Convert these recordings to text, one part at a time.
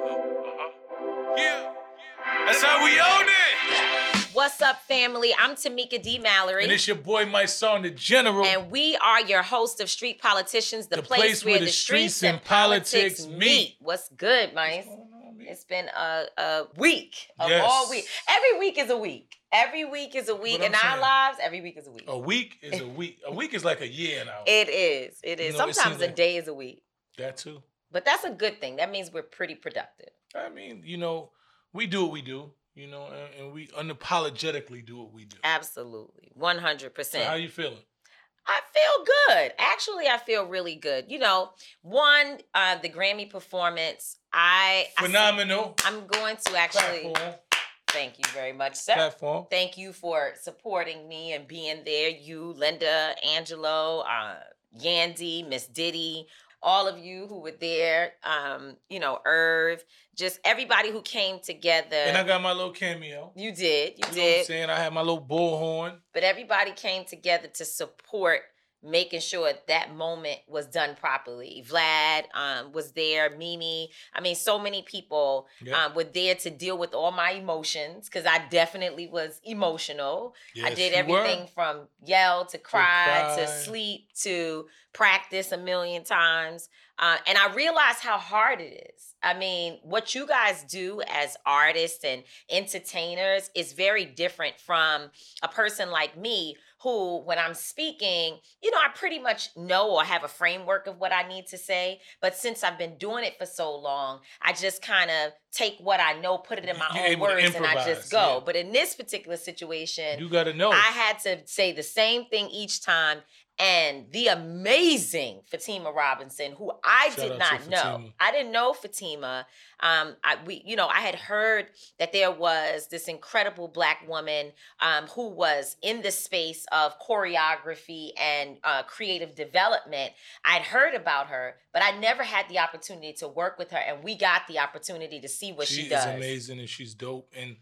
Yeah, that's how we own it. What's up, family? I'm Tamika D. Mallory. And it's your boy, my son, the General. And we are your host of Street Politicians, the place where the streets and politics meet. What's good, Mice? It's been a week, all week. Every week is a week. Every week is a week in our lives. Every week is a week. A week is a week. A week is like a year in our lives. It is. You know, sometimes a day is a week. That too. But that's a good thing. That means we're pretty productive. I mean, you know, we do what we do. You know, and we unapologetically do what we do. Absolutely. 100%. So how you feeling? I feel good. Actually, I feel really good. You know, the Grammy performance, Phenomenal. I'm going to actually... Platform. Thank you very much, sir. Platform. Thank you for supporting me and being there. You, Linda, Angelo, Yandy, Miss Diddy, all of you who were there, Irv, just everybody who came together. And I got my little cameo. You did. You know what I'm saying? I had my little bullhorn. But everybody came together to support making sure that moment was done properly. Vlad was there, Mimi. I mean, so many people were there to deal with all my emotions because I definitely was emotional. Yes, I did everything from yell to cry to sleep to practice a million times. And I realized how hard it is. I mean, what you guys do as artists and entertainers is very different from a person like me who, when I'm speaking, you know, I pretty much know or have a framework of what I need to say. But since I've been doing it for so long, I just kind of take what I know, put it in my own words, and I just go. Yeah. But in this particular situation, you got to know. I had to say the same thing each time. And the amazing Fatima Robinson, who I did not know. I didn't know Fatima. I had heard that there was this incredible Black woman who was in the space of choreography and creative development. I'd heard about her, but I never had the opportunity to work with her. And we got the opportunity to see what she does. She is amazing and she's dope. And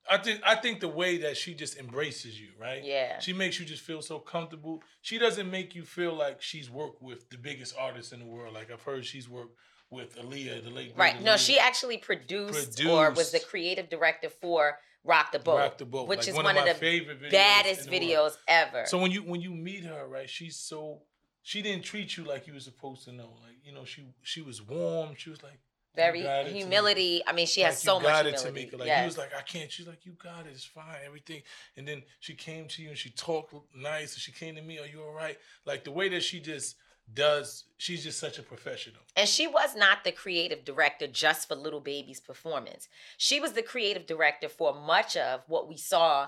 I think the way that she just embraces you, right? Yeah. She makes you just feel so comfortable. She doesn't make you feel like she's worked with the biggest artists in the world. Like I've heard she's worked with Aaliyah, the late right. Aaliyah. No, she actually produced or was the creative director for Rock the Boat. Rock the Boat, which like is one of my favorite videos baddest videos ever. So when you meet her, right, she didn't treat you like you were supposed to know. Like, you know, she was warm. She was like, very humility. I mean, she has so much humility. Like he was like, I can't. She's like, you got it. It's fine. Everything. And then she came to you and she talked nice. And she came to me. Are you all right? Like the way that she just does. She's just such a professional. And she was not the creative director just for Lil Baby's performance. She was the creative director for much of what we saw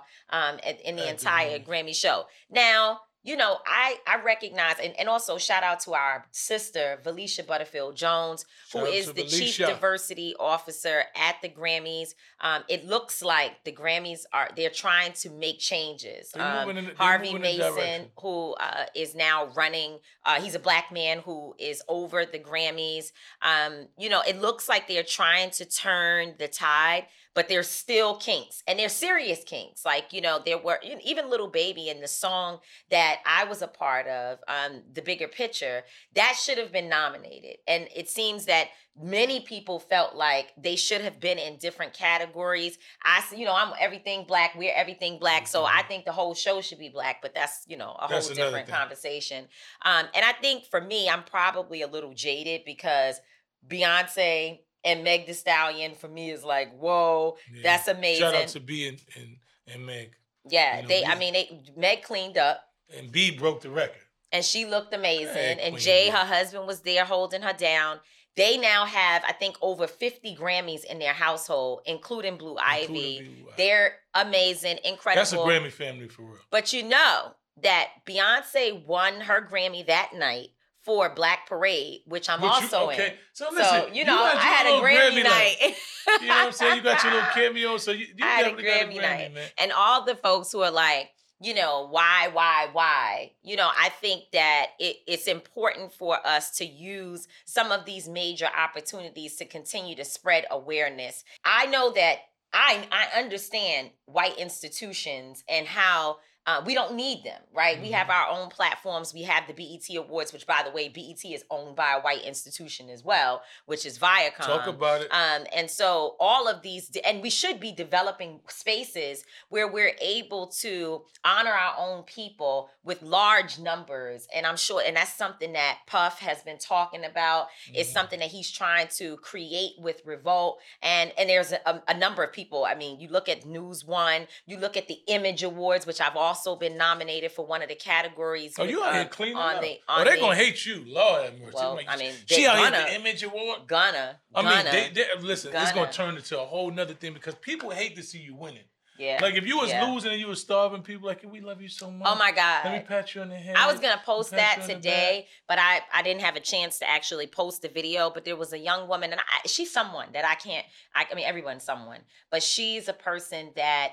in the entire Grammy show. Now, you know, I recognize, and also shout out to our sister, Valicia Butterfield Jones, who is the Chief Diversity Officer at the Grammys. It looks like the Grammys they're trying to make changes. Harvey Mason, who is now running, he's a Black man who is over the Grammys. You know, it looks like they're trying to turn the tide, but there's still kinks, and they're serious kinks. Like, you know, there were even Lil Baby in the song that I was a part of, The Bigger Picture, that should have been nominated. And it seems that many people felt like they should have been in different categories. I'm everything Black, we're everything Black, so I think the whole show should be Black, but that's, you know, a whole different conversation. And I think for me, I'm probably a little jaded because Beyonce and Meg Thee Stallion for me is like, whoa, that's amazing. Shout out to B and Meg. Yeah, you know, Meg cleaned up. And B broke the record. And she looked amazing. And Jay, her husband, was there holding her down. They now have, I think, over 50 Grammys in their household, including Blue Ivy. They're amazing, incredible. That's a Grammy family for real. But you know that Beyonce won her Grammy that night for Black Parade, which I'm also in. So listen, so, you know, I had a Grammy night. You know what I'm saying? You got your little cameo, so you definitely got a Grammy night. Man. And all the folks who are like, you know, why? You know, I think that it's important for us to use some of these major opportunities to continue to spread awareness. I know that I understand white institutions and how We don't need them, right? We have our own platforms. We have the BET Awards, which, by the way, BET is owned by a white institution as well, which is Viacom. Talk about it. And so all of these, and we should be developing spaces where we're able to honor our own people with large numbers. And I'm sure, and that's something that Puff has been talking about. It's something that he's trying to create with Revolt. And there's a number of people. I mean, you look at News One, you look at the Image Awards, which I've also been nominated for one of the categories. Oh, you out here cleaning up. They're going to hate you. Lord have mercy. Well, I mean, she out here at the Image Award? Gonna. Listen, it's going to turn into a whole nother thing because people hate to see you winning. Yeah. Like if you was losing and you was starving, people like, we love you so much. Oh my God. Let me pat you on the head. I was gonna post that today, but I didn't have a chance to actually post the video. But there was a young woman, and she's someone that I mean, everyone's someone, but she's a person that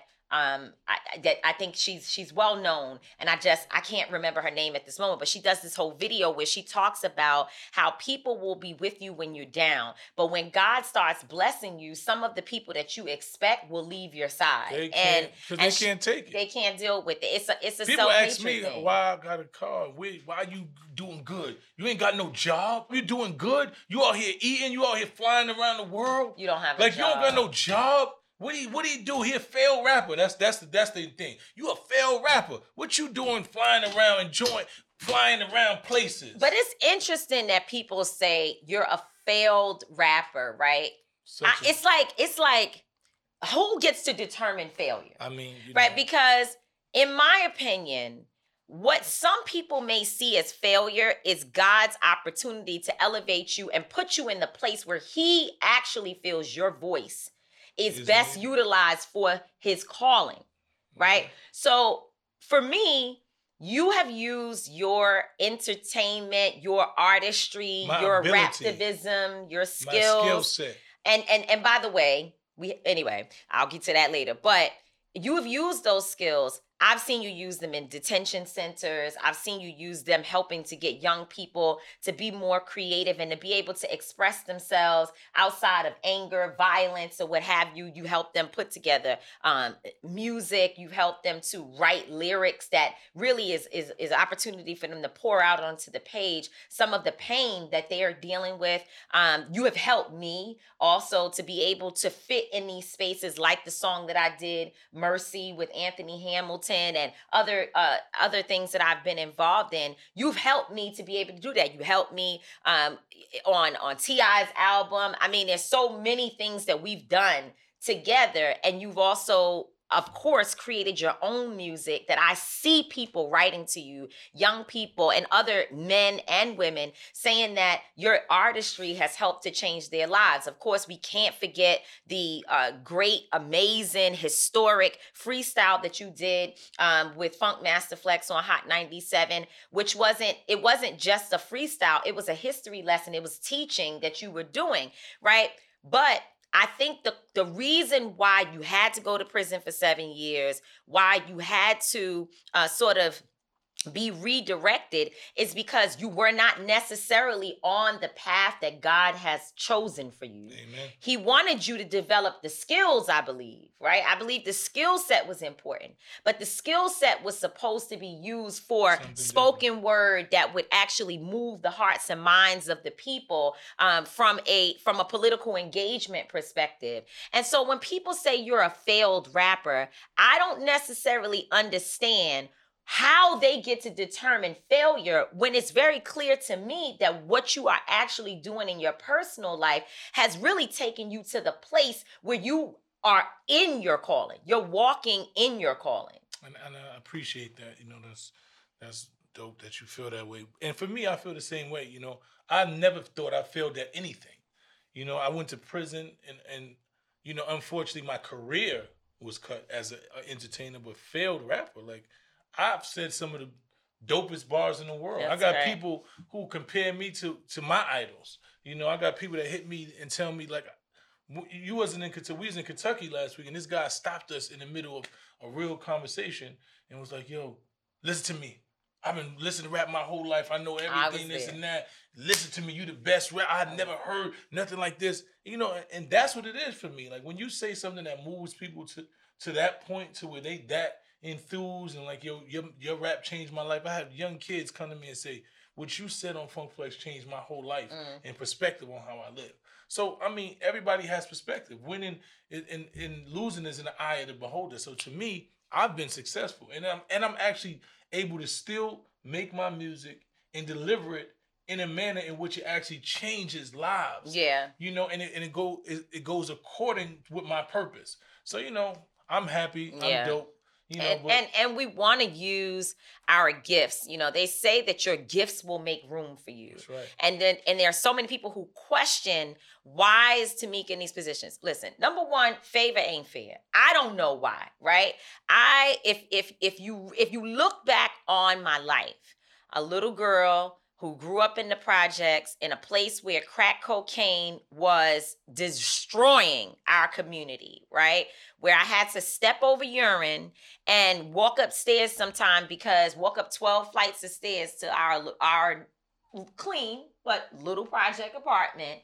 I think she's well known, and I can't remember her name at this moment, but she does this whole video where she talks about how people will be with you when you're down, but when God starts blessing you, some of the people that you expect will leave your side, they can't take it. They can't deal with it. It's a people ask me thing. Why I got a car. Why you doing good? You ain't got no job. You doing good? You out here eating? You out here flying around the world? You don't have a job. You don't got no job. What do you do? He a failed rapper. That's the thing. You a failed rapper. What you doing flying around flying around places? But it's interesting that people say you're a failed rapper, right? It's like who gets to determine failure? I mean, right? Because in my opinion, what some people may see as failure is God's opportunity to elevate you and put you in the place where he actually feels your voice is best utilized for his calling, right? So for me, you have used your entertainment, your artistry, your raptivism, your skills. My skill set. And by the way, I'll get to that later, but you have used those skills. I've seen you use them in detention centers. I've seen you use them helping to get young people to be more creative and to be able to express themselves outside of anger, violence, or what have you. You help them put together music. You've helped them to write lyrics that really is an opportunity for them to pour out onto the page some of the pain that they are dealing with. You have helped me also to be able to fit in these spaces like the song that I did, Mercy, with Anthony Hamilton, and other things that I've been involved in. You've helped me to be able to do that. You helped me on T.I.'s album. I mean, there's so many things that we've done together, and you've also, of course, created your own music that I see people writing to you, young people and other men and women, saying that your artistry has helped to change their lives. Of course, we can't forget the great, amazing, historic freestyle that you did with Funk Master Flex on Hot 97, which wasn't just a freestyle. It was a history lesson. It was teaching that you were doing, right? But I think the reason why you had to go to prison for 7 years, why you had to sort of be redirected is because you were not necessarily on the path that God has chosen for you. Amen. He wanted you to develop the skills, I believe, right? I believe the skill set was important, but the skill set was supposed to be used for spoken word that would actually move the hearts and minds of the people from a political engagement perspective. And so when people say you're a failed rapper, I don't necessarily understand how they get to determine failure when it's very clear to me that what you are actually doing in your personal life has really taken you to the place where you are in your calling. You're walking in your calling. And I appreciate that. That's dope that you feel that way. And for me, I feel the same way. I never thought I failed at anything. I went to prison and unfortunately my career was cut as an entertainer, but failed rapper. Like, I've said some of the dopest bars in the world. That's I got right. people who compare me to my idols. I got people that hit me and tell me, like, we was in Kentucky last week, and this guy stopped us in the middle of a real conversation and was like, yo, listen to me. I've been listening to rap my whole life. I know everything, this and that. Listen to me. You the best rap. I had never heard nothing like this. And that's what it is for me. Like, when you say something that moves people to that point to where they that enthused and like your rap changed my life. I have young kids come to me and say, what you said on Funk Flex changed my whole life and perspective on how I live. So I mean, everybody has perspective. Winning and losing is in the eye of the beholder. So to me, I've been successful, and I'm actually able to still make my music and deliver it in a manner in which it actually changes lives. Yeah. And it goes according with my purpose. So I'm happy. Yeah. I'm dope. And we want to use our gifts. They say that your gifts will make room for you. That's right. And there are so many people who question, why is Tamika in these positions? Listen, number one, favor ain't fair. I don't know why, right? If you look back on my life, a little girl who grew up in the projects in a place where crack cocaine was destroying our community, right? Where I had to step over urine and walk upstairs sometime walk up 12 flights of stairs to our clean but little project apartment.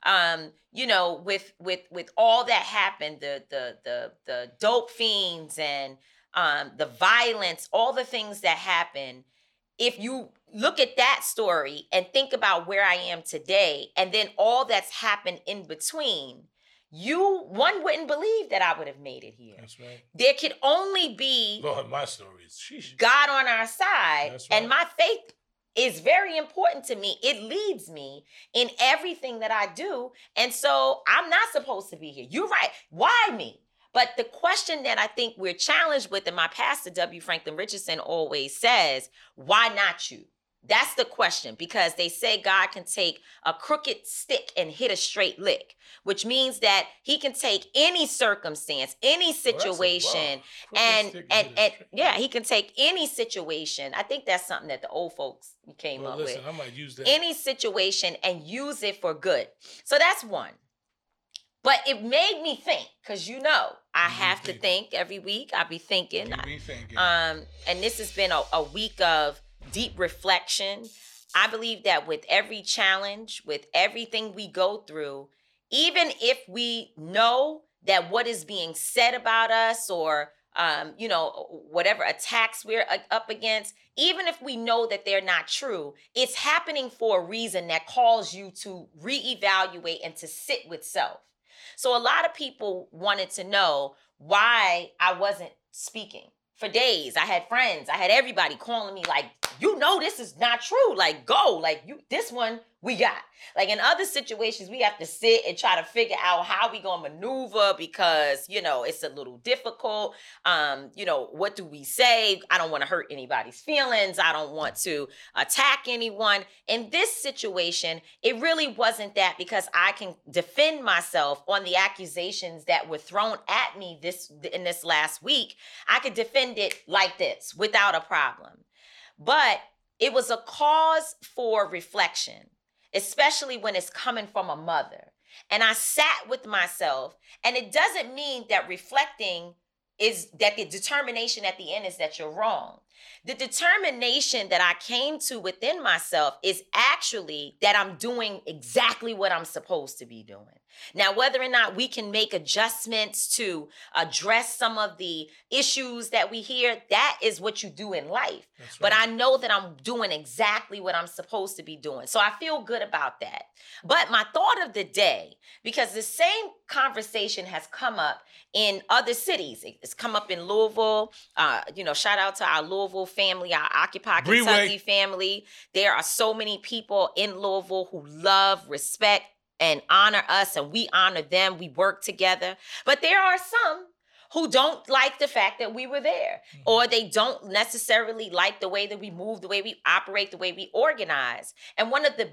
With all that happened, the dope fiends and the violence, all the things that happened. If you look at that story and think about where I am today, and then all that's happened in between, one wouldn't believe that I would have made it here. That's right. There could only be Lord, my story is sheesh. God on our side. That's right. And my faith is very important to me. It leads me in everything that I do. And so I'm not supposed to be here. You're right. Why me? But the question that I think we're challenged with, and my pastor, W. Franklin Richardson, always says, why not you? That's the question, because they say God can take a crooked stick and hit a straight lick, which means that he can take any circumstance, any situation, he can take any situation. I think that's something that the old folks came up with. I might use that. Any situation and use it for good. So that's one. But it made me think, because I have to think every week. I be thinking. And this has been a week of deep reflection. I believe that with every challenge, with everything we go through, even if we know that what is being said about us or whatever attacks we're up against, even if we know that they're not true, it's happening for a reason that calls you to reevaluate and to sit with self. So a lot of people wanted to know why I wasn't speaking. For days, I had friends, I had everybody calling me like, this is not true. Like, go, like this one we got. Like in other situations, we have to sit and try to figure out how we gonna maneuver because, it's a little difficult. What do we say? I don't want to hurt anybody's feelings. I don't want to attack anyone. In this situation, it really wasn't that, because I can defend myself on the accusations that were thrown at me in this last week. I could defend it like this without a problem. But it was a cause for reflection, especially when it's coming from a mother. And I sat with myself, and it doesn't mean that reflecting is that the determination at the end is that you're wrong. The determination that I came to within myself is actually that I'm doing exactly what I'm supposed to be doing. Now, whether or not we can make adjustments to address some of the issues that we hear, that is what you do in life. Right. But I know that I'm doing exactly what I'm supposed to be doing. So I feel good about that. But my thought of the day, because the same conversation has come up in other cities. It's come up in Louisville. Shout out to our Louisville family, our Occupy Kentucky family. There are so many people in Louisville who love, respect, and honor us, and we honor them. We work together. But there are some who don't like the fact that we were there, or they don't necessarily like the way that we move, the way we operate, the way we organize. And one of the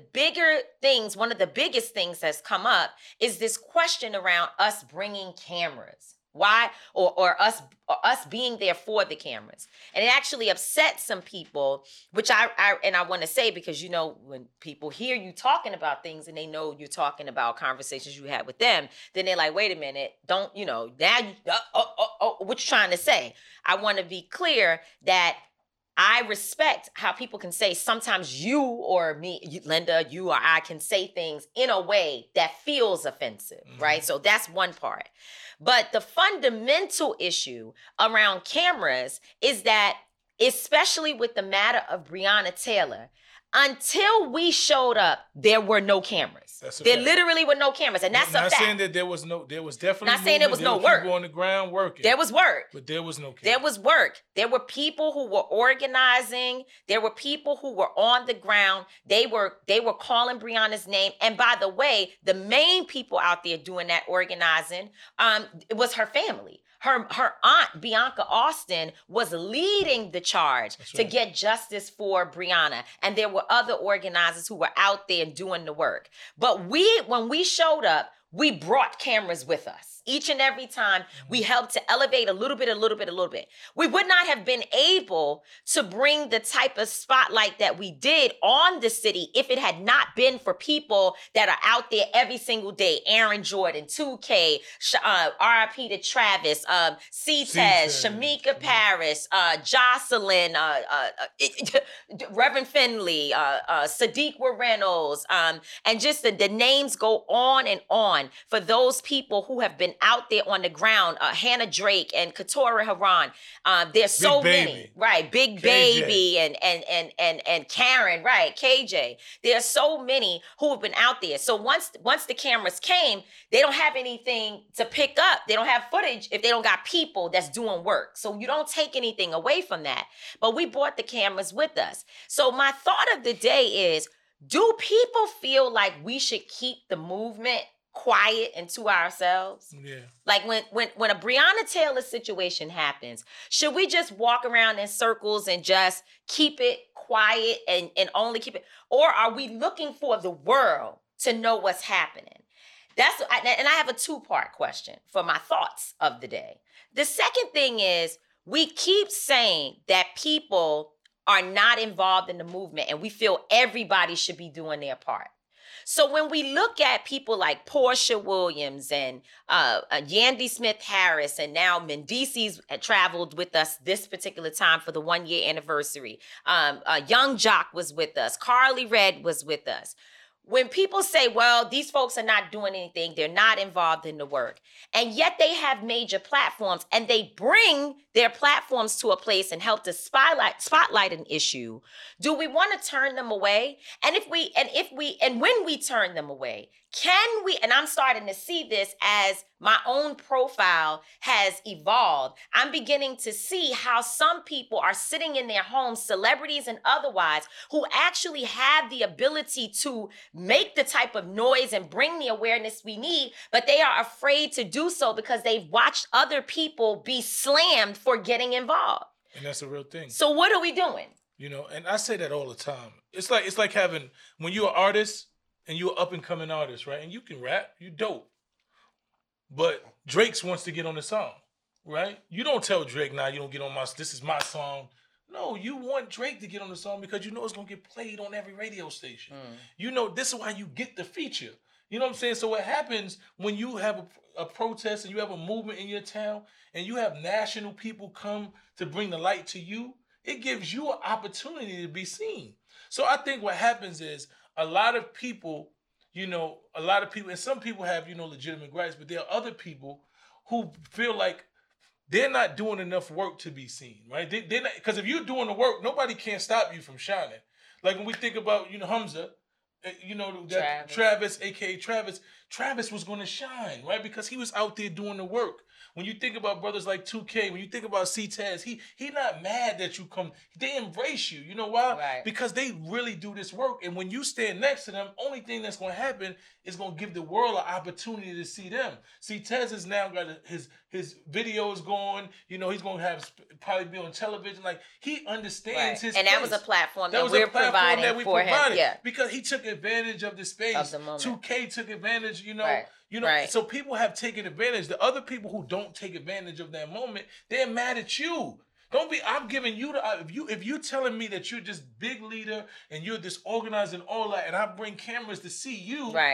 biggest things that's come up is this question around us bringing cameras. Why? Or us being there for the cameras. And it actually upset some people, which I want to say, because, when people hear you talking about things and they know you're talking about conversations you had with them, then they're like, wait a minute, don't, now, what you trying to say? I want to be clear that I respect how people can say sometimes you or me, Linda, you or I can say things in a way that feels offensive, right? So that's one part. But the fundamental issue around cameras is that, especially with the matter of Breonna Taylor, until we showed up, there were no cameras. There literally were no cameras, and that's a fact. Not saying that there was definitely not saying there was no work. People on the ground working. There was work. But there was no cameras. There was work. There were people who were organizing. There were people who were on the ground. They were calling Breonna's name. And by the way, the main people out there doing that organizing, it was her family. Her aunt, Bianca Austin, was leading the charge to get justice for Breonna. And there were other organizers who were out there doing the work. But when we showed up, we brought cameras with us. Each and every time we helped to elevate a little bit. We would not have been able to bring the type of spotlight that we did on the city if it had not been for people that are out there every single day. Aaron Jordan, 2K, RIP to Travis, C-Tez, Shamika Paris, Jocelyn, Reverend Finley, Sadiq Reynolds, and just the names go on and on for those people who have been out there on the ground, Hannah Drake and Katora Haran. There's so many, right? Big KJ. Baby and Karen, right? KJ. There's so many who have been out there. So once the cameras came, they don't have anything to pick up. They don't have footage if they don't got people that's doing work. So you don't take anything away from that. But we brought the cameras with us. So my thought of the day is, do people feel like we should keep the movement quiet and to ourselves? Yeah. Like when a Breonna Taylor situation happens, should we just walk around in circles and just keep it quiet and only keep it? Or are we looking for the world to know what's happening? And I have a two-part question for my thoughts of the day. The second thing is, we keep saying that people are not involved in the movement and we feel everybody should be doing their part. So when we look at people like Portia Williams and Yandy Smith Harris, and now Mendices traveled with us this particular time for the 1-year anniversary. Young Jock was with us. Carly Red was with us. When people say, well, these folks are not doing anything, they're not involved in the work, and yet they have major platforms and they bring their platforms to a place and help to spotlight an issue, do we want to turn them away? And when we turn them away, can we, and I'm starting to see this as my own profile has evolved. I'm beginning to see how some people are sitting in their homes, celebrities and otherwise, who actually have the ability to make the type of noise and bring the awareness we need, but they are afraid to do so because they've watched other people be slammed for getting involved. And that's a real thing. So what are we doing? You know, and I say that all the time. It's like having, when you're an artist and you're an up-and-coming artist, right? And you can rap, you dope. But Drake wants to get on the song, right? You don't tell Drake, nah, you don't get on this is my song. No, you want Drake to get on the song because you know it's going to get played on every radio station. You know, this is why you get the feature. You know what I'm saying? So what happens when you have a protest and you have a movement in your town and you have national people come to bring the light to you, it gives you an opportunity to be seen. So I think what happens is a lot of people, and some people have, legitimate gripes, but there are other people who feel like they're not doing enough work to be seen, right? They're not, because if you're doing the work, nobody can stop you from shining. Like when we think about, Hamza, Travis, aka Travis was going to shine, right? Because he was out there doing the work. When you think about brothers like 2K, when you think about C-Tez, he not mad that you come. They embrace you. You know why? Right. Because they really do this work. And when you stand next to them, only thing that's going to happen is going to give the world an opportunity to see them. C-Tez has now got his videos going. He's going to probably be on television. Like, he understands his and space. that was a platform that we're providing for him. Yeah. Because he took advantage of the space. Of the moment. 2K took advantage, Right. So people have taken advantage. The other people who don't take advantage of that moment, they're mad at you. I'm giving you if you're telling me that you're this big leader and you're this organized and all that, and I bring cameras to see you, right,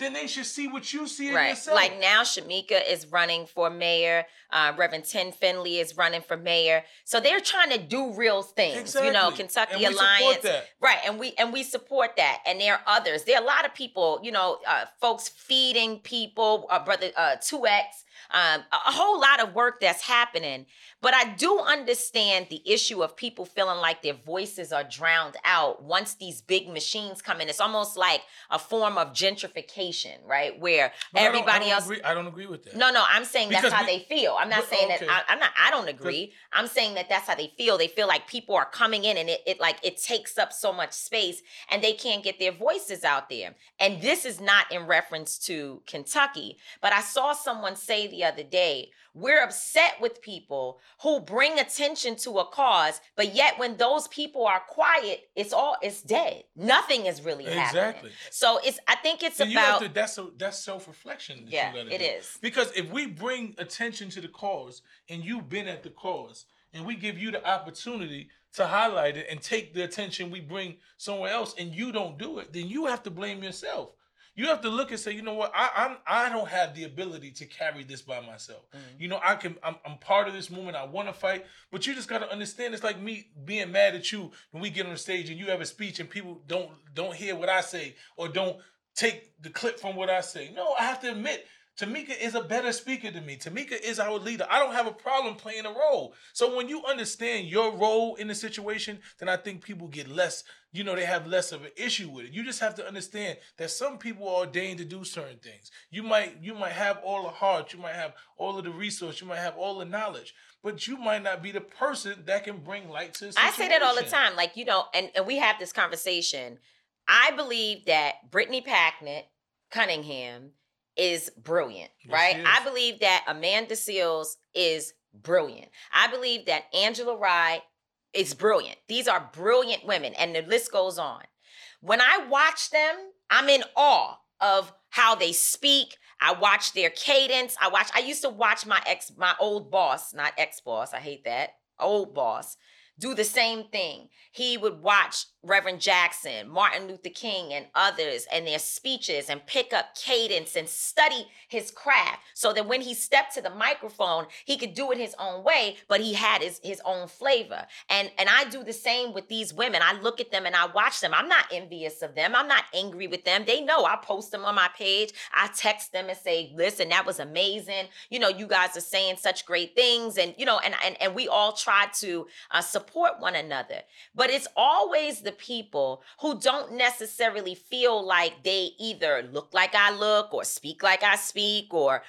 then they should see what you see in right. yourself. Like now, Shamika is running for mayor. Reverend Tim Finley is running for mayor. So they're trying to do real things. Exactly. You know, Kentucky And we Alliance. support that. Right. And we support that. And there are others. There are a lot of people, you know, folks feeding people, brother 2X. A whole lot of work that's happening. But I do understand the issue of people feeling like their voices are drowned out once these big machines come in. It's almost like a form of gentrification, right? Where everybody else. I don't agree with that. No, I'm saying that's how they feel. I'm not saying okay. that. I don't agree. I'm saying that that's how they feel. They feel like people are coming in and it takes up so much space and they can't get their voices out there. And this is not in reference to Kentucky, but I saw someone say the other day, we're upset with people who bring attention to a cause, but yet when those people are quiet, it's dead. Nothing is really happening. So I think it's and about that's self-reflection. Yeah, it is. Because if we bring attention to the cause and you've been at the cause and we give you the opportunity to highlight it and take the attention we bring somewhere else and you don't do it, then you have to blame yourself. You have to look and say, you know what, I don't have the ability to carry this by myself. Mm-hmm. You know, I'm part of this movement. I want to fight, but you just got to understand. It's like me being mad at you when we get on the stage and you have a speech and people don't hear what I say or don't take the clip from what I say. No, I have to admit, Tamika is a better speaker than me. Tamika is our leader. I don't have a problem playing a role. So when you understand your role in the situation, then I think people get less, you know, they have less of an issue with it. You just have to understand that some people are ordained to do certain things. You might have all the heart, you might have all of the resource, you might have all the knowledge, but you might not be the person that can bring light to the situation. I say that all the time. Like, you know, and we have this conversation. I believe that Brittany Packnett Cunningham is brilliant, right? Yes, I believe that Amanda Seales is brilliant. I believe that Angela Rye is brilliant. These are brilliant women, and the list goes on. When I watch them, I'm in awe of how they speak. I watch their cadence. I used to watch my old boss, not ex-boss, I hate that, old boss, do the same thing. He would watch Reverend Jackson, Martin Luther King, and others and their speeches and pick up cadence and study his craft so that when he stepped to the microphone, he could do it his own way, but he had his own flavor. And I do the same with these women. I look at them and I watch them. I'm not envious of them. I'm not angry with them. They know I post them on my page. I text them and say, listen, that was amazing. You know, you guys are saying such great things. And, you know, and we all try to support one another. But it's always the people who don't necessarily feel like they either look like I look or speak like I speak or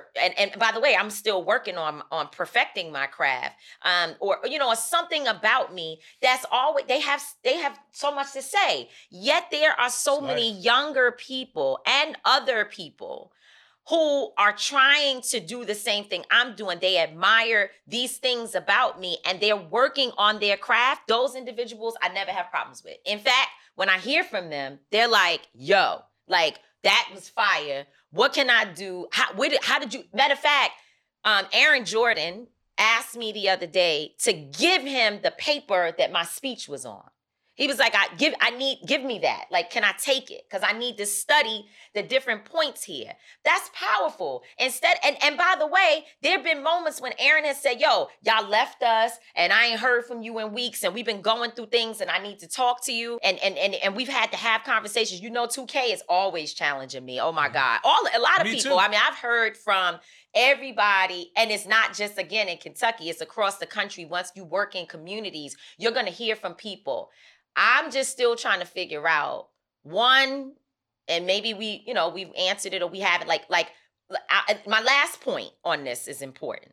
by the way, I'm still working on perfecting my craft, or you know, something about me that's always they have so much to say. Yet there are so many younger people and other people who are trying to do the same thing I'm doing. They admire these things about me and they're working on their craft. Those individuals I never have problems with. In fact, when I hear from them, they're like, yo, like that was fire. What can I do? How did you, matter of fact, Aaron Jordan asked me the other day to give him the paper that my speech was on. He was like, give me that. Like, can I take it? Because I need to study the different points here. That's powerful. Instead, and by the way, there have been moments when Aaron has said, yo, y'all left us and I ain't heard from you in weeks and we've been going through things and I need to talk to you. And we've had to have conversations. You know, 2K is always challenging me. Oh my God. A lot of Me people. too. I mean, I've heard from everybody, and it's not just, again, in Kentucky, it's across the country. Once you work in communities, you're going to hear from people. I'm just still trying to figure out one, and maybe we've answered it or we haven't. My last point on this is important.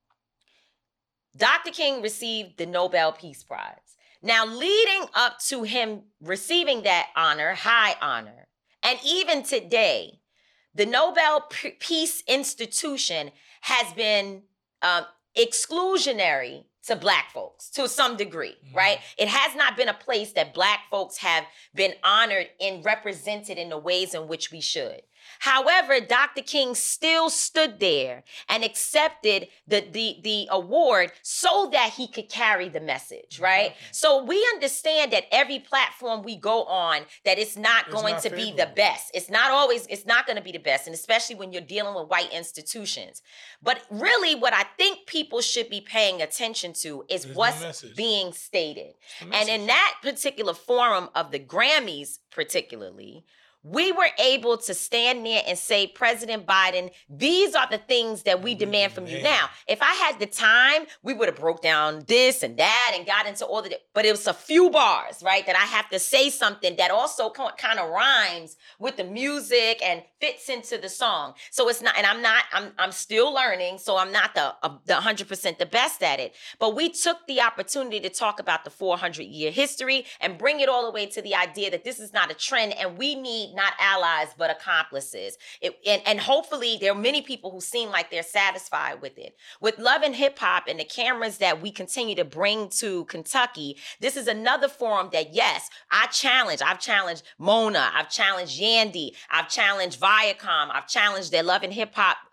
Dr. King received the Nobel Peace Prize. Now, leading up to him receiving that honor, high honor, and even today, the Nobel Peace Institution has been exclusionary to Black folks to some degree, right? It has not been a place that Black folks have been honored and represented in the ways in which we should. However, Dr. King still stood there and accepted the award so that he could carry the message, right? Okay. So we understand that every platform we go on, that it's not going to be the best. It's not going to be the best, and especially when you're dealing with white institutions. But really, what I think people should be paying attention to is what's being stated. And in that particular forum of the Grammys, particularly, we were able to stand there and say, President Biden, these are the things that we demand from you. Now, if I had the time, we would have broke down this and that and got into all of it. But it was a few bars, right, that I have to say something that also kind of rhymes with the music and fits into the song. So it's not, and I'm still learning, so I'm not the 100% the best at it. But we took the opportunity to talk about the 400-year history and bring it all the way to the idea that this is not a trend, and we need not allies, but accomplices. And hopefully there are many people who seem like they're satisfied with it. With Love and Hip Hop and the cameras that we continue to bring to Kentucky, this is another forum that, yes, I've challenged Mona, I've challenged Yandy, I've challenged Viacom, I've challenged their Love and Hip Hop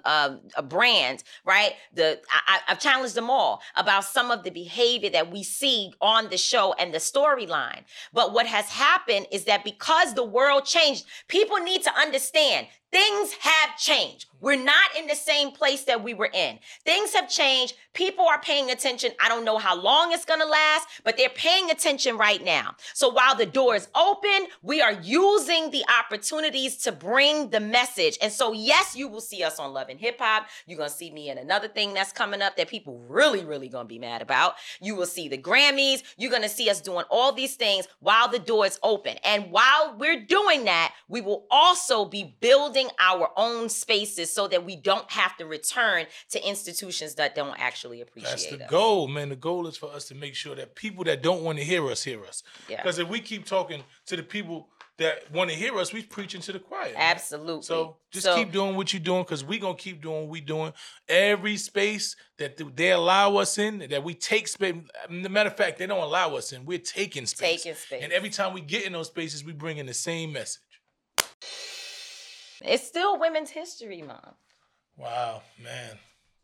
brands, right? I've challenged them all about some of the behavior that we see on the show and the storyline. But what has happened is that because the world changed, people need to understand things have changed. We're not in the same place that we were in. Things have changed. People are paying attention. I don't know how long it's going to last, but they're paying attention right now. So while the door is open, we are using the opportunities to bring the message. And so, yes, you will see us on Love and Hip Hop. You're going to see me in another thing that's coming up that people really, really going to be mad about. You will see the Grammys. You're going to see us doing all these things while the door is open. And while we're doing that, we will also be building our own spaces so that we don't have to return to institutions that don't actually appreciate us. That's the goal, man. The goal is for us to make sure that people that don't want to hear us. Because if we keep talking to the people that want to hear us, we're preaching to the choir. Absolutely. So just keep doing what you're doing, because we're going to keep doing what we're doing. Every space that they allow us in, that we take space. As a matter of fact, they don't allow us in. We're taking space. And every time we get in those spaces, we bring in the same message. It's still Women's History Month. Wow, man.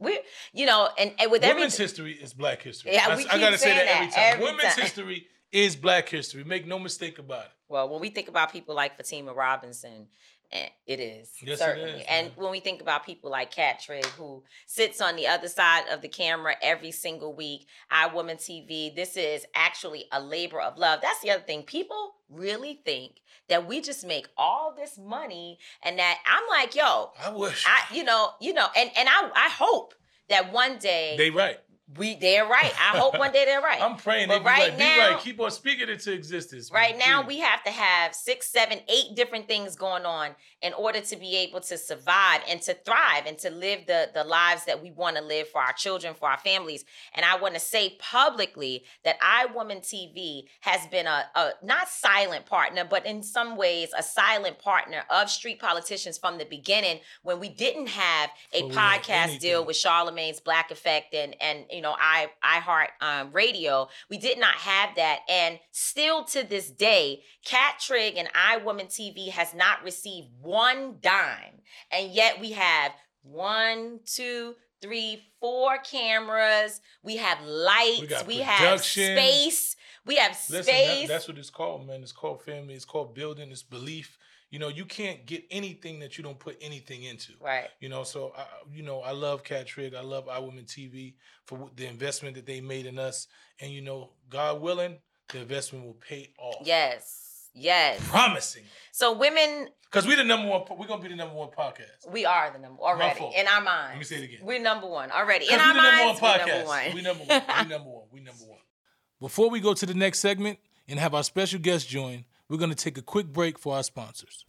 And with Women's history is Black history. Yeah, I gotta say that every time. Women's history is Black history. Make no mistake about it. Well, when we think about people like Fatima Robinson, it is. Yes, certainly. it is. And when we think about people like Kat Trigg, who sits on the other side of the camera every single week, iWoman TV, this is actually a labor of love. That's the other thing. People really think that we just make all this money, and that I'm like, yo, I wish. And I hope that one day they right. They're right. I hope one day they're right. I'm praying but they right be now, right. Keep on speaking it to existence. Right now, we have to have 6, 7, 8 different things going on in order to be able to survive and to thrive and to live the lives that we want to live for our children, for our families. And I want to say publicly that iWoman TV has been a not silent partner, but in some ways a silent partner of street politicians from the beginning, when we didn't have a podcast deal with Charlemagne's Black Effect and iHeart Radio. We did not have that. And still to this day, Kat Trigg and iWoman TV has not received one dime. And yet we have 1, 2, 3, 4 cameras. We have lights. We have space. We have space. Listen, that's what it's called, man. It's called family. It's called building. It's belief. You can't get anything that you don't put anything into. Right. So, I love Kat Trigg. I love iWoman TV for the investment that they made in us. And, God willing, the investment will pay off. Yes. Promising. So women... Because we're the number one. We're going to be the number one podcast. We are the number one already. In our minds. Let me say it again. We're number one already. In our minds, we're number one. We number one. We number one. Before we go to the next segment and have our special guest join, we're going to take a quick break for our sponsors.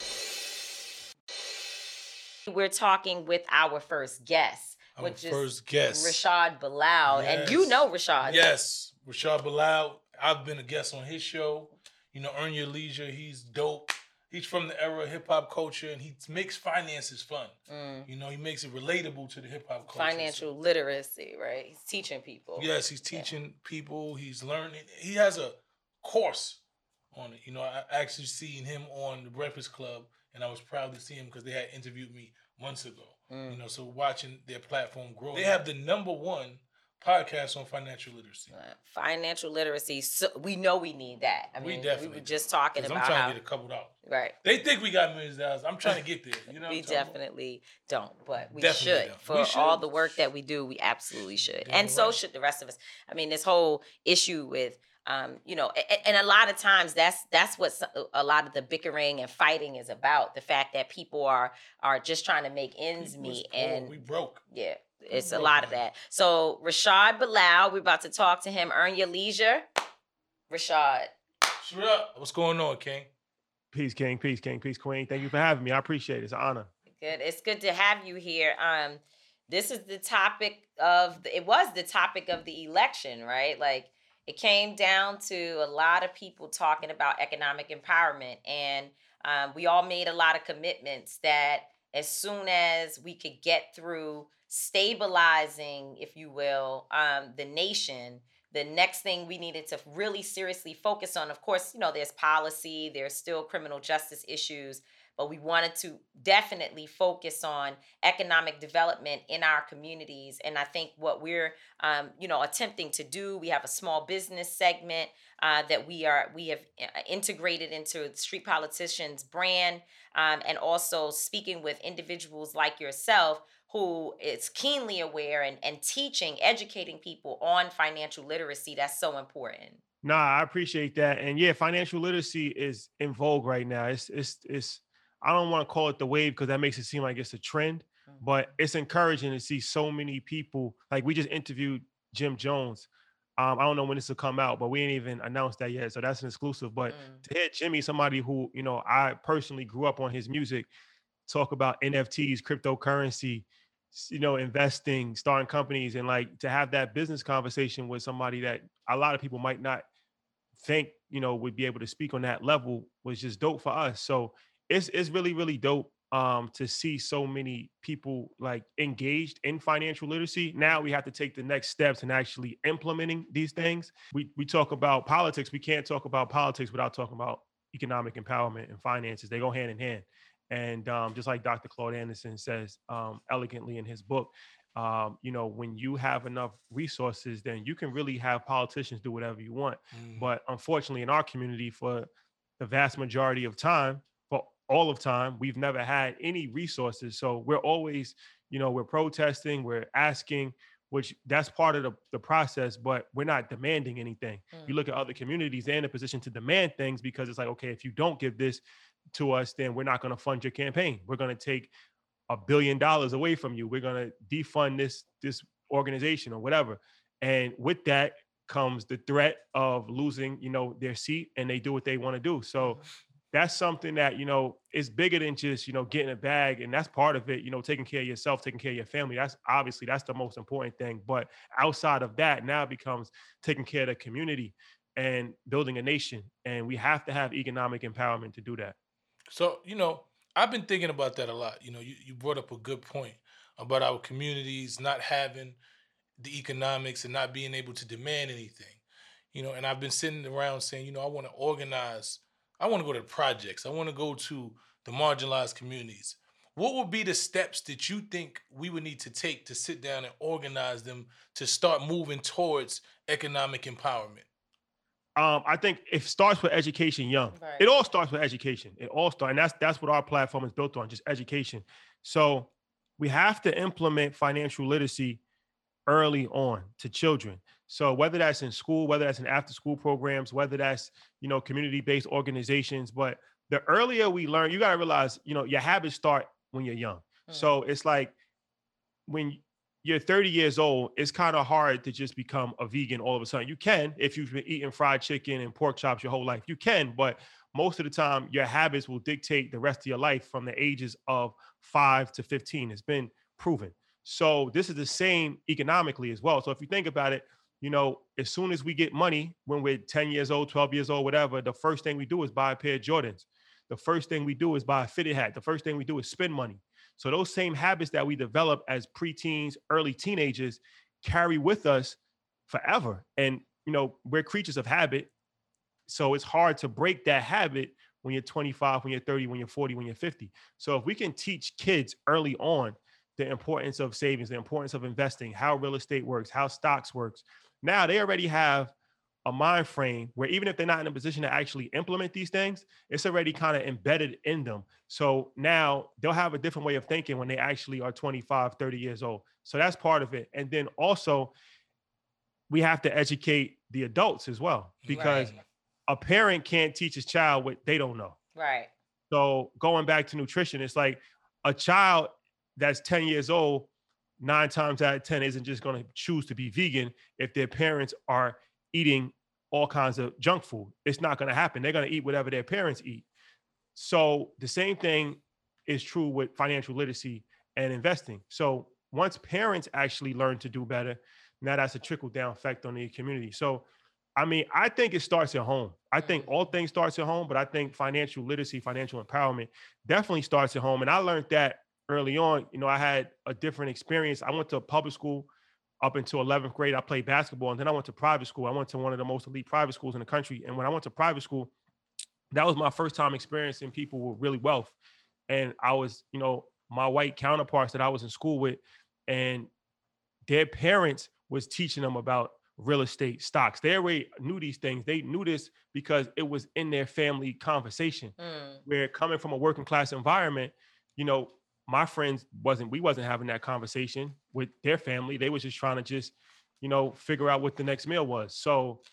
We're talking with our first guest, which is Rashad Bilal. Yes. And you know Rashad. Yes, Rashad Bilal. I've been a guest on his show. Earn Your Leisure. He's dope. He's from the era of hip-hop culture, and he makes finances fun. He makes it relatable to the hip-hop culture. Financial literacy, right? He's teaching people. Yes, he's teaching people. He's learning. He has a course on it. I actually seen him on The Breakfast Club and I was proud to see them because they had interviewed me months ago. Mm. You know, so watching their platform grow, they have the #1 podcast on financial literacy. Financial literacy. So we know we need that. I mean, we were just talking about I'm trying how to get a couple dollars. Right. They think we got millions of dollars. I'm trying to get there. You know, we definitely don't, but we Definitely should. don't. For We should. all the work that we do, we absolutely should, Damn and so right. should the rest of us. I mean, this whole issue with, you know, and a lot of times that's what a lot of the bickering and fighting is about. The fact that people are just trying to make ends People is meet, poor. and We broke. yeah, it's a broke lot of now. that. So Rashad Bilal, we're about to talk to him. Earn your leisure, Rashad. Shut up. What's going on, King? Peace, King. Peace, King. Peace, Queen. Thank you for having me. I appreciate it. It's an honor. Good. It's good to have you here. This is the topic of it was the topic of the election, right? Like it came down to a lot of people talking about economic empowerment, and we all made a lot of commitments that as soon as we could get through stabilizing, if you will, the nation, the next thing we needed to really seriously focus on, of course, you know, there's policy, there's still criminal justice issues, but we wanted to definitely focus on economic development in our communities. And I think what we're, you know, attempting to do, we have a small business segment that we have integrated into the Street Politicians brand, and also speaking with individuals like yourself who is keenly aware and teaching, educating people on financial literacy. That's so important. Nah, I appreciate that. And yeah, financial literacy is in vogue right now. It's I don't want to call it the wave because that makes it seem like it's a trend, but it's encouraging to see so many people. Like we just interviewed Jim Jones. I don't know when this will come out, but we ain't even announced that yet. So that's an exclusive. But to hear Jimmy, somebody who, you know, I personally grew up on his music, talk about NFTs, cryptocurrency, you know, investing, starting companies, and like to have that business conversation with somebody that a lot of people might not think, you know, would be able to speak on that level was just dope for us. So it's really, really dope to see so many people like engaged in financial literacy. Now we have to take the next steps in actually implementing these things. We talk about politics. We can't talk about politics without talking about economic empowerment and finances. They go hand in hand. And just like Dr. Claude Anderson says elegantly in his book, you know, when you have enough resources, then you can really have politicians do whatever you want. But unfortunately, in our community, for the vast majority of time, for all of time, we've never had any resources. So we're always, you know, we're protesting, we're asking, which that's part of the process, but we're not demanding anything. You look at other communities, they're in a position to demand things because it's like, okay, if you don't give this to us, then we're not going to fund your campaign. We're going to take $1 billion away from you. We're going to defund this organization or whatever. And with that comes the threat of losing, you know, their seat, and they do what they want to do. So that's something that, you know, is bigger than just, you know, getting a bag. And that's part of it, you know, taking care of yourself, taking care of your family. That's obviously that's the most important thing. But outside of that, now it becomes taking care of the community and building a nation. And we have to have economic empowerment to do that. So, you know, I've been thinking about that a lot. You know, you brought up a good point about our communities not having the economics and not being able to demand anything. You know, and I've been sitting around saying, you know, I want to organize, I want to go to the projects, I want to go to the marginalized communities. What would be the steps that you think we would need to take to sit down and organize them to start moving towards economic empowerment? I think it starts with education young. Right. It all starts with education. It all starts, and that's what our platform is built on, just education. So we have to implement financial literacy early on to children. So whether that's in school, whether that's in after school programs, whether that's, you know, community-based organizations, but the earlier we learn, you got to realize, you know, your habits start when you're young. So it's like when you're 30 years old, it's kind of hard to just become a vegan all of a sudden. You can, if you've been eating fried chicken and pork chops your whole life, you can, but most of the time your habits will dictate the rest of your life from the ages of 5 to 15. It's been proven. So this is the same economically as well. So if you think about it, you know, as soon as we get money, when we're 10 years old, 12 years old, whatever, the first thing we do is buy a pair of Jordans. The first thing we do is buy a fitted hat. The first thing we do is spend money. So those same habits that we develop as preteens, early teenagers carry with us forever. And, you know, we're creatures of habit. So it's hard to break that habit when you're 25, when you're 30, when you're 40, when you're 50. So if we can teach kids early on the importance of savings, the importance of investing, how real estate works, how stocks works, now they already have a mind frame where even if they're not in a position to actually implement these things, it's already kind of embedded in them. So now they'll have a different way of thinking when they actually are 25, 30 years old. So that's part of it. And then also, we have to educate the adults as well, because Right. a parent can't teach his child what they don't know. Right. So going back to nutrition, it's like a child that's 10 years old, 9 times out of 10 isn't just going to choose to be vegan if their parents are eating all kinds of junk food. It's not going to happen. They're going to eat whatever their parents eat. So the same thing is true with financial literacy and investing. So once parents actually learn to do better, now that's a trickle down effect on the community. So I mean, I think it starts at home. I think all things starts at home, but I think financial literacy, financial empowerment definitely starts at home. And I learned that early on. You know, I had a different experience. I went to a public school up until 11th grade. I played basketball, and then I went to private school. I went to one of the most elite private schools in the country. And when I went to private school, that was my first time experiencing people with really wealth. And I was, you know, my white counterparts that I was in school with, and their parents was teaching them about real estate, stocks. They already knew these things. They knew this because it was in their family conversation. Mm. Where coming from a working class environment, you know, my friends we wasn't having that conversation with their family. They was just trying to just, you know, figure out what the next meal was. So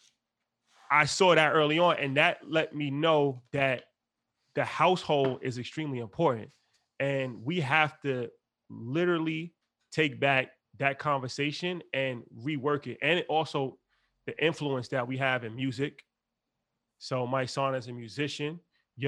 I saw that early on, and that let me know that the household is extremely important. And we have to literally take back that conversation and rework it. And also the influence that we have in music. So my son is a musician,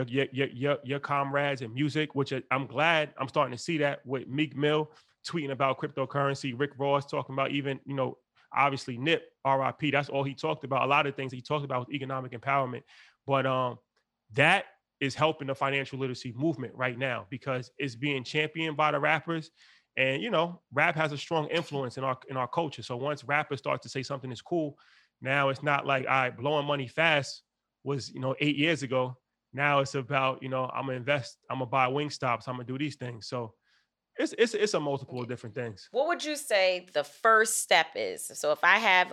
your comrades in music, which I'm glad I'm starting to see that with Meek Mill tweeting about cryptocurrency, Rick Ross talking about, even, you know, obviously Nip, RIP. That's all he talked about. A lot of things he talked about was economic empowerment. But that is helping the financial literacy movement right now because it's being championed by the rappers. And you know, rap has a strong influence in our culture. So once rappers start to say something is cool, now it's not like, all right, blowing money fast was, you know, 8 years ago. Now it's about, you know, I'm gonna invest, I'm gonna buy wing stops, I'm gonna do these things. So it's a multiple of different things. What would you say the first step is? So if I have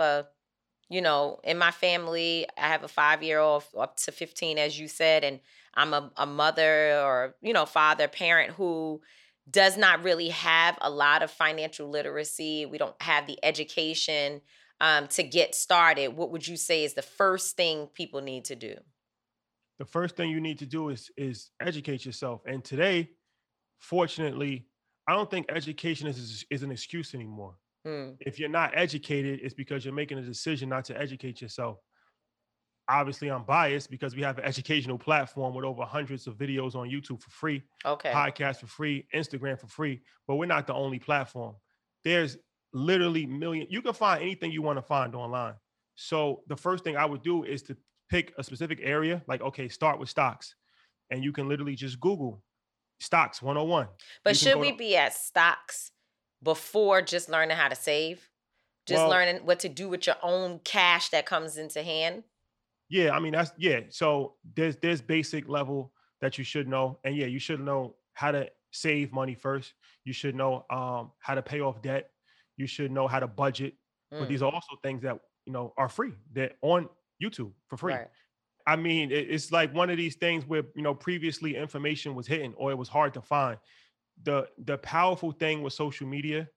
in my family, I have a 5-year-old up to 15, as you said, and I'm a mother or, father, parent who does not really have a lot of financial literacy. We don't have the education to get started. What would you say is the first thing people need to do? The first thing you need to do is educate yourself. And today, fortunately, I don't think education is an excuse anymore. Hmm. If you're not educated, it's because you're making a decision not to educate yourself. Obviously, I'm biased because we have an educational platform with over hundreds of videos on YouTube for free, Okay. podcasts for free, Instagram for free, but we're not the only platform. There's literally million. You can find anything you want to find online. So the first thing I would do is to pick a specific area, like, okay, start with stocks. And you can literally just Google stocks 101. But You can should go we to, be at stocks before just learning how to save? Just well, learning what to do with your own cash that comes into hand? yeah, I mean that's yeah. So there's basic level that you should know, and yeah, you should know how to save money first. You should know how to pay off debt. You should know how to budget. But these Mm, are also things that are free. They're on YouTube for free. right. I mean, it's like one of these things where previously information was hidden or it was hard to find. The powerful thing with social media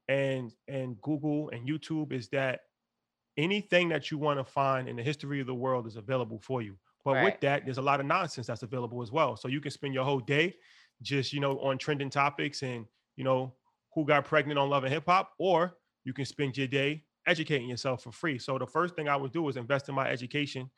and Google and YouTube is that anything that you want to find in the history of the world is available for you. But with Right. that, there's a lot of nonsense that's available as well. So you can spend your whole day just, on trending topics and, who got pregnant on Love and Hip Hop, or you can spend your day educating yourself for free. So the first thing I would do is invest in my education,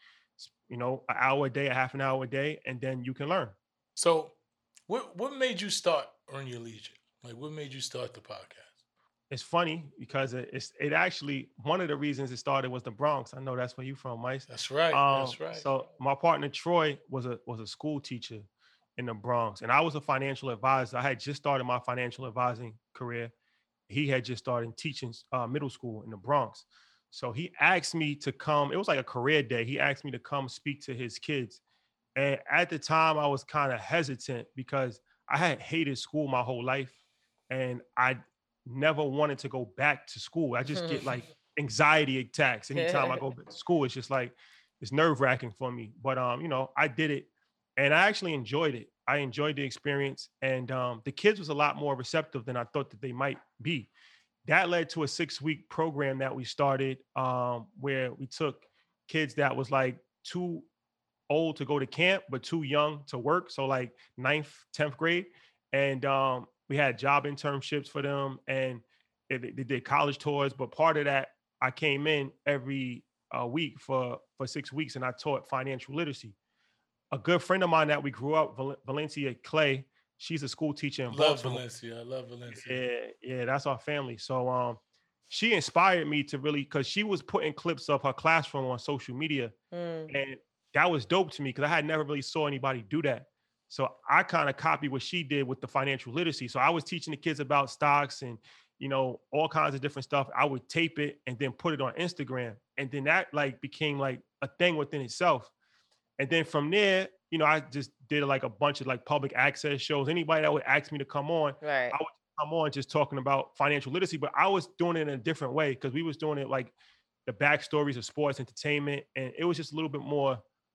an hour a day, a half an hour a day, and then you can learn. So, what made you start Earn Your Leisure? Like, what made you start the podcast? It's funny because it actually, one of the reasons it started was the Bronx. I know that's where you from, Mice. That's right. That's right. So my partner Troy was a school teacher in the Bronx, and I was a financial advisor. I had just started my financial advising career. He had just started teaching middle school in the Bronx. So he asked me to come. It was like a career day. He asked me to come speak to his kids And at the time, I was kind of hesitant because I had hated school my whole life, and I never wanted to go back to school. I just get like anxiety attacks anytime I go back to school. It's just like it's nerve wracking for me. But I did it, and I actually enjoyed it. I enjoyed the experience, and the kids was a lot more receptive than I thought that they might be. That led to a 6-week program that we started, where we took kids that was like too old to go to camp, but too young to work. So like ninth, 10th grade. And we had job internships for them, and they did college tours. But part of that, I came in every week for 6 weeks, and I taught financial literacy. A good friend of mine that we grew up, Valencia Clay, she's a school teacher in Love Baltimore. Valencia. I love Valencia. Yeah, that's our family. So she inspired me to really, because she was putting clips of her classroom on social media. And that was dope to me because I had never really saw anybody do that. So I kind of copied what she did with the financial literacy. So I was teaching the kids about stocks and, all kinds of different stuff. I would tape it and then put it on Instagram. And then that like became like a thing within itself. And then from there, I just did like a bunch of like public access shows. Anybody that would ask me to come on, Right. I would come on just talking about financial literacy, but I was doing it in a different way because we was doing it like the backstories of sports entertainment. And it was just a little bit more,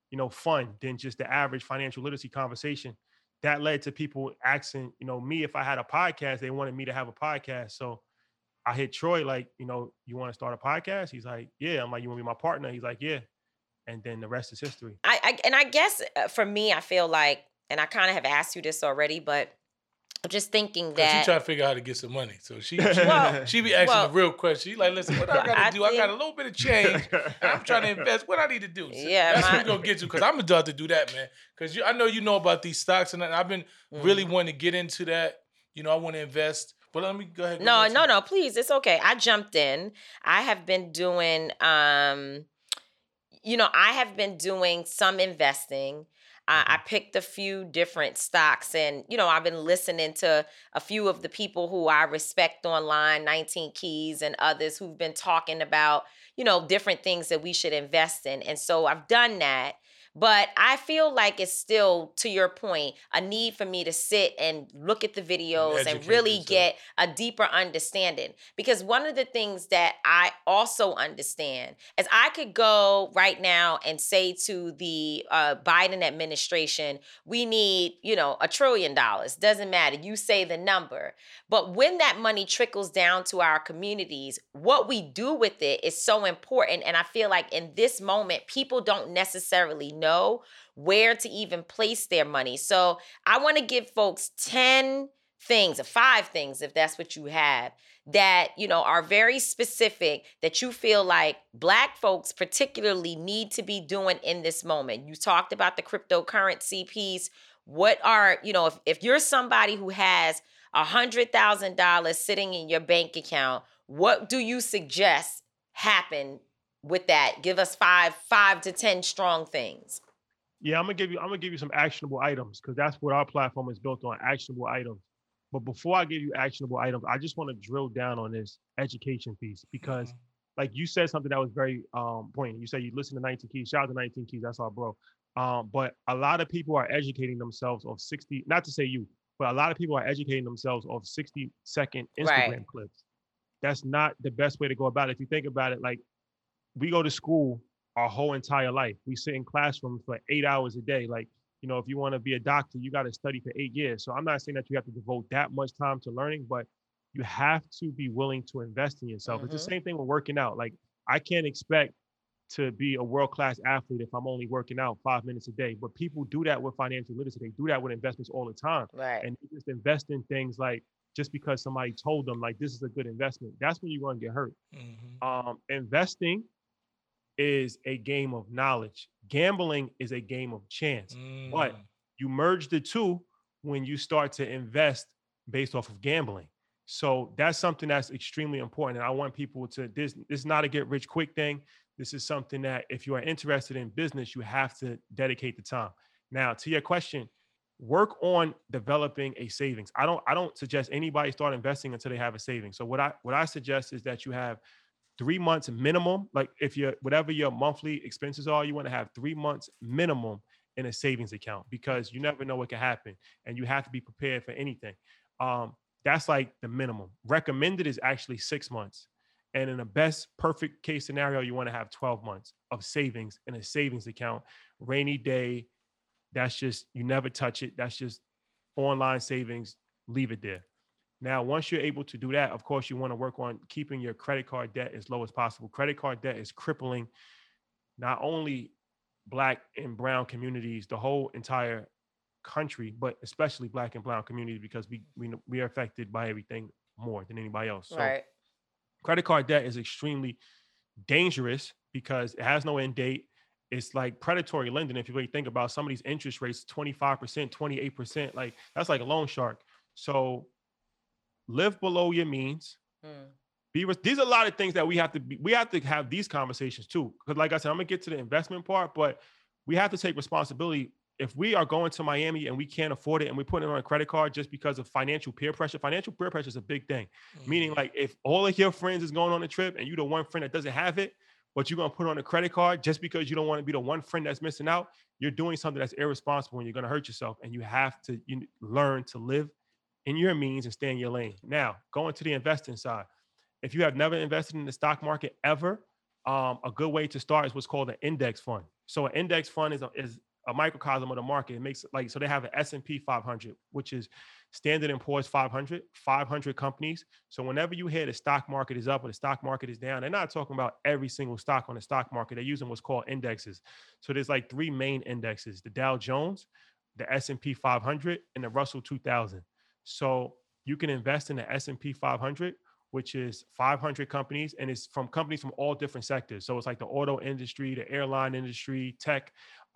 fun than just the average financial literacy conversation. That led to people asking, me if I had a podcast. They wanted me to have a podcast. So I hit Troy like, you want to start a podcast? He's like, yeah. I'm like, you want to be my partner? He's like, yeah. And then the rest is history. I guess for me, I feel like, and I kind of have asked you this already, but I'm just thinking She that trying to figure out how to get some money. So she be asking the real question. She like, listen, what I got to do? I got a little bit of change. And I'm trying to invest. What I need to do? So that's what we're going to get to because I'm about to do that, man. Because I know you know about these stocks and I've been really wanting to get into that. I want to invest. But let me go ahead. No, please. It's okay. I jumped in. I have been doing... I have been doing some investing. I picked a few different stocks and, I've been listening to a few of the people who I respect online, 19 Keys and others who've been talking about, different things that we should invest in. And so I've done that. But I feel like it's still, to your point, a need for me to sit and look at the videos and really get a deeper understanding. Because one of the things that I also understand is I could go right now and say to the Biden administration, we need, $1 trillion. Doesn't matter. You say the number. But when that money trickles down to our communities, what we do with it is so important. And I feel like in this moment, people don't necessarily know where to even place their money. So I want to give folks 10 things or 5 things, if that's what you have, that, are very specific that you feel like Black folks particularly need to be doing in this moment. You talked about the cryptocurrency piece. What are, if you're somebody who has $100,000 sitting in your bank account, what do you suggest happen with that? Give us 5 to 10 strong things. Yeah, I'm gonna give you some actionable items because that's what our platform is built on, actionable items. But before I give you actionable items, I just want to drill down on this education piece because like you said something that was very poignant. You said you listen to 19 Keys. Shout out to 19 Keys, that's our bro. But a lot of people are educating themselves off 60, not to say you, but a lot of people are educating themselves off 60-second Instagram clips. That's not the best way to go about it. If you think about it, like we go to school our whole entire life. We sit in classrooms for 8 hours a day. Like, if you want to be a doctor, you got to study for 8 years. So I'm not saying that you have to devote that much time to learning, but you have to be willing to invest in yourself. It's the same thing with working out. Like I can't expect to be a world-class athlete if I'm only working out 5 minutes a day. But people do that with financial literacy. They do that with investments all the time. Right. And they just invest in things like just because somebody told them like this is a good investment. That's when you're going to get hurt. Investing is a game of knowledge. Gambling is a game of chance. But you merge the two when you start to invest based off of gambling. So that's something that's extremely important. And I want people to, this is not a get rich quick thing. This is something that if you are interested in business, you have to dedicate the time. Now, to your question, work on developing a savings. I don't suggest anybody start investing until they have a savings. So what I suggest is that you have 3 months minimum. Like if whatever your monthly expenses are, you want to have 3 months minimum in a savings account, because you never know what can happen, and you have to be prepared for anything. That's like the minimum. Recommended is actually 6 months. And in the best perfect case scenario, you want to have 12 months of savings in a savings account. Rainy day, that's just, you never touch it. That's just online savings, leave it there. Now, once you're able to do that, of course, you want to work on keeping your credit card debt as low as possible. Credit card debt is crippling not only Black and brown communities, the whole entire country, but especially Black and brown communities, because we are affected by everything more than anybody else. So Right. credit card debt is extremely dangerous because it has no end date. It's like predatory lending. If you really think about some of these interest rates, 25%, 28%, like that's like a loan shark. So live below your means. These are a lot of things that we have to have these conversations too. Because like I said, I'm gonna get to the investment part, but we have to take responsibility. If we are going to Miami and we can't afford it and we're putting it on a credit card just because of financial peer pressure is a big thing. Meaning, like, if all of your friends is going on a trip and you're the one friend that doesn't have it, but you're going to put on a credit card just because you don't want to be the one friend that's missing out, you're doing something that's irresponsible and you're going to hurt yourself. And you have to learn to live in your means and stay in your lane. Now, going to the investing side. If you have never invested in the stock market ever, a good way to start is what's called an index fund. So an index fund is a microcosm of the market. It makes, like, so they have an S&P 500, which is Standard & Poor's 500 companies. So whenever you hear the stock market is up or the stock market is down, they're not talking about every single stock on the stock market. They're using what's called indexes. So there's like 3 main indexes: the Dow Jones, the S&P 500, and the Russell 2000. So you can invest in the S&P 500, which is 500 companies, and it's from companies from all different sectors. So it's like the auto industry, the airline industry, tech.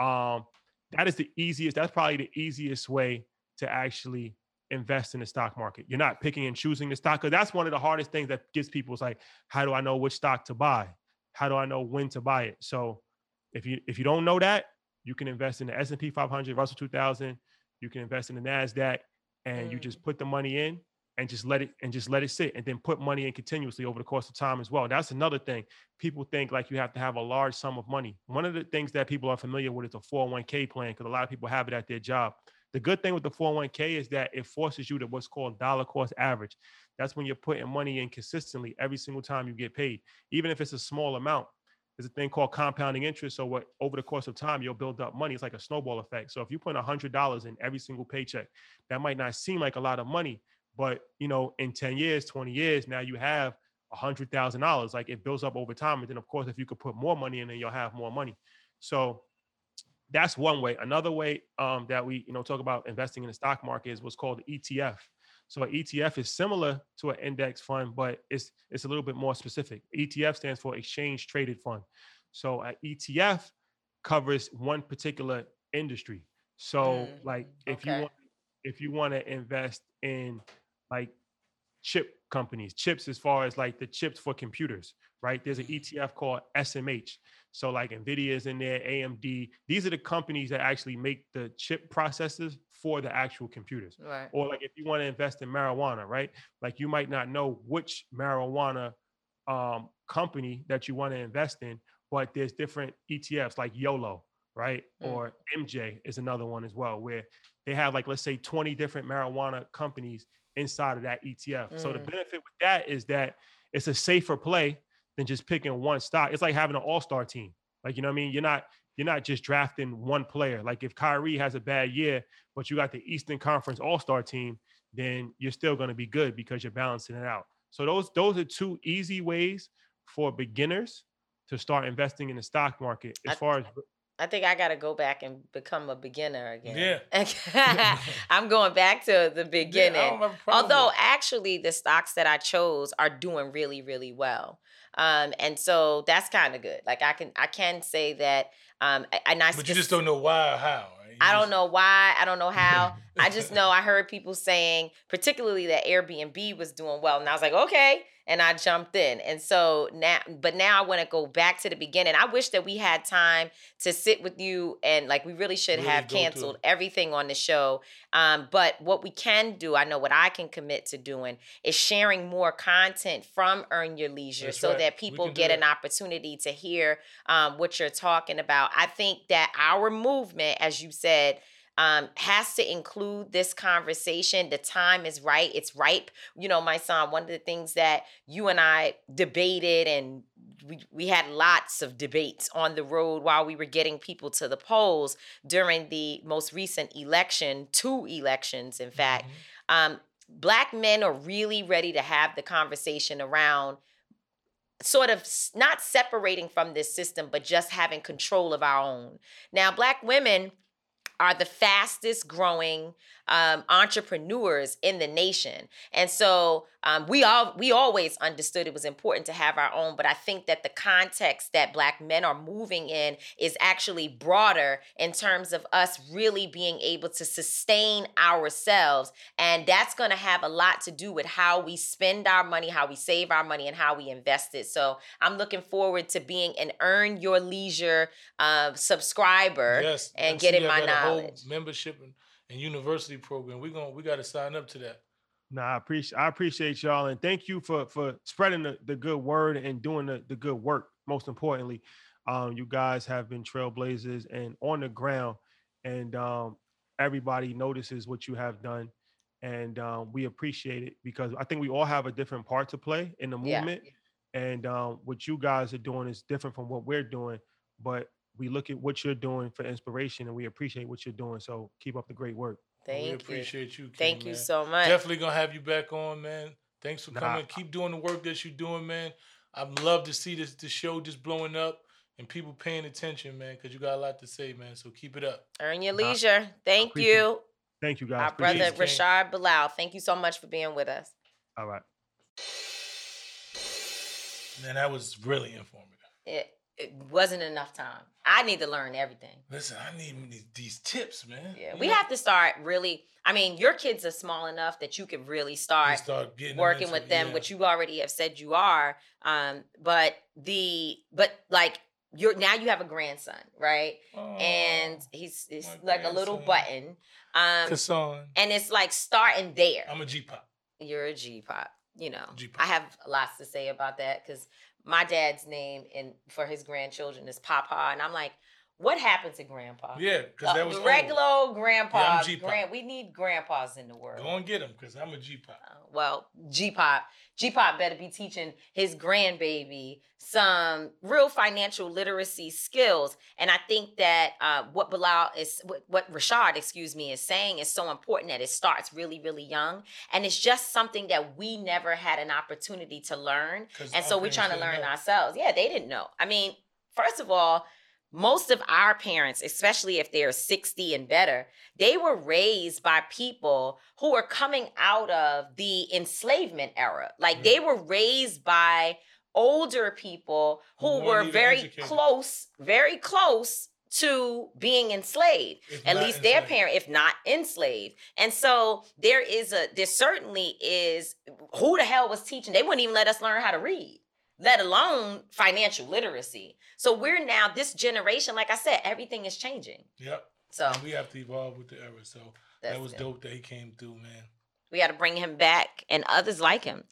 That's probably the easiest way to actually invest in the stock market. You're not picking and choosing the stock, because that's one of the hardest things that gives people. It's like, how do I know which stock to buy? How do I know when to buy it? So if you don't know that, you can invest in the S&P 500, Russell 2000. You can invest in the NASDAQ, and you just put the money in and just let it sit, and then put money in continuously over the course of time as well. That's another thing. People think like you have to have a large sum of money. One of the things that people are familiar with is a 401k plan, because a lot of people have it at their job. The good thing with the 401k is that it forces you to what's called dollar cost average. That's when you're putting money in consistently every single time you get paid, even if it's a small amount. There's a thing called compounding interest. So over the course of time, you'll build up money. It's like a snowball effect. So if you put $100 in every single paycheck, that might not seem like a lot of money, but in 10 years, 20 years, now you have $100,000. Like, it builds up over time. And then of course, if you could put more money in, then you'll have more money. So that's one way. Another way that we talk about investing in the stock market is what's called the ETF. So an ETF is similar to an index fund, but it's a little bit more specific. ETF stands for exchange traded fund. So an ETF covers one particular industry. So like if you want to invest in like chip companies, chips as far as like the chips for computers, right? There's an ETF called SMH. So like NVIDIA is in there, AMD. These are the companies that actually make the chip processors for the actual computers. Right. Or like if you want to invest in marijuana, right? Like you might not know which marijuana company that you want to invest in, but there's different ETFs like YOLO, right? Or MJ is another one as well, where they have like, let's say 20 different marijuana companies inside of that ETF. So the benefit with that is that it's a safer play than just picking one stock. It's like having an all-star team. Like, you know what I mean? You're not just drafting one player. Like if Kyrie has a bad year, but you got the Eastern Conference all-star team, then you're still going to be good because you're balancing it out. So those are 2 easy ways for beginners to start investing in the stock market. As far as I think I got to go back and become a beginner again. Yeah. I'm going back to the beginning. Yeah, I don't have a problem Although with it. actually the stocks that I chose are doing really, really well. And so that's kind of good. Like I can say that. But you just don't know why or how, right? I don't know why. I don't know how. I just know I heard people saying, particularly that Airbnb was doing well. And I was like, okay. And I jumped in. And so now I want to go back to the beginning. I wish that we had time to sit with you and like we really should have canceled everything on the show. But what we can do, I know what I can commit to doing, is sharing more content from Earn Your Leisure so that people get an opportunity to hear what you're talking about. I think that our movement, as you said, has to include this conversation. The time is right. It's ripe. You know, my son, one of the things that you and I debated, and we had lots of debates on the road while we were getting people to the polls during the most recent election, 2 elections, in fact. Black men are really ready to have the conversation around sort of not separating from this system, but just having control of our own. Now, Black women are the fastest growing entrepreneurs in the nation. And so we always understood it was important to have our own, but I think that the context that Black men are moving in is actually broader in terms of us really being able to sustain ourselves. And that's going to have a lot to do with how we spend our money, how we save our money, and how we invest it. So I'm looking forward to being an Earn Your Leisure subscriber and getting my knowledge. Membership and university program. We got to sign up to that. No, I appreciate y'all, and thank you for spreading the good word and doing the good work. Most importantly, you guys have been trailblazers and on the ground, and everybody notices what you have done, and we appreciate it because I think we all have a different part to play in the movement, and what you guys are doing is different from what we're doing, but we look at what you're doing for inspiration and we appreciate what you're doing. So keep up the great work. We appreciate you. King, Thank you so much. Definitely going to have you back on, man. Thanks for coming. Keep doing the work that you're doing, man. I'd love to see the show just blowing up and people paying attention, man, because you got a lot to say, man. So keep it up. Earn Your Leisure. Thank you. Thank you, guys. Our brother, Rashard Bilal. Thank you so much for being with us. All right. Man, that was really informative. It wasn't enough time. I need to learn everything. Listen, I need these tips, man. Yeah, we have to start really. I mean, your kids are small enough that you could really start working with them, which you already have said you are. But like you have a grandson, right? Oh, and he's like grandson. A little button. Kassan. And it's like starting there. I'm a G-pop. You're a G-pop. You know, G-pop. I have lots to say about that because my dad's name for his grandchildren is Papa, and I'm like, what happened to Grandpa? Yeah, because that was the regular old Grandpa. Yeah, I'm G-pop. We need grandpas in the world. Go and get him, because I'm a G-pop. Well, G-pop better be teaching his grandbaby some real financial literacy skills. And I think that what Rashard, is saying is so important that it starts really, really young. And it's just something that we never had an opportunity to learn. And so we're trying to learn ourselves. Yeah, they didn't know. I mean, first of all, most of our parents, especially if they're 60 and better, they were raised by people who were coming out of the enslavement era. Like they were raised by older people who were very close to being enslaved. At least their parent, if not enslaved. And so there certainly is, who the hell was teaching? They wouldn't even let us learn how to read, let alone financial literacy. So we're now, this generation, like I said, everything is changing. Yep. So and we have to evolve with the era. So that was dope that he came through, man. We got to bring him back and others like him.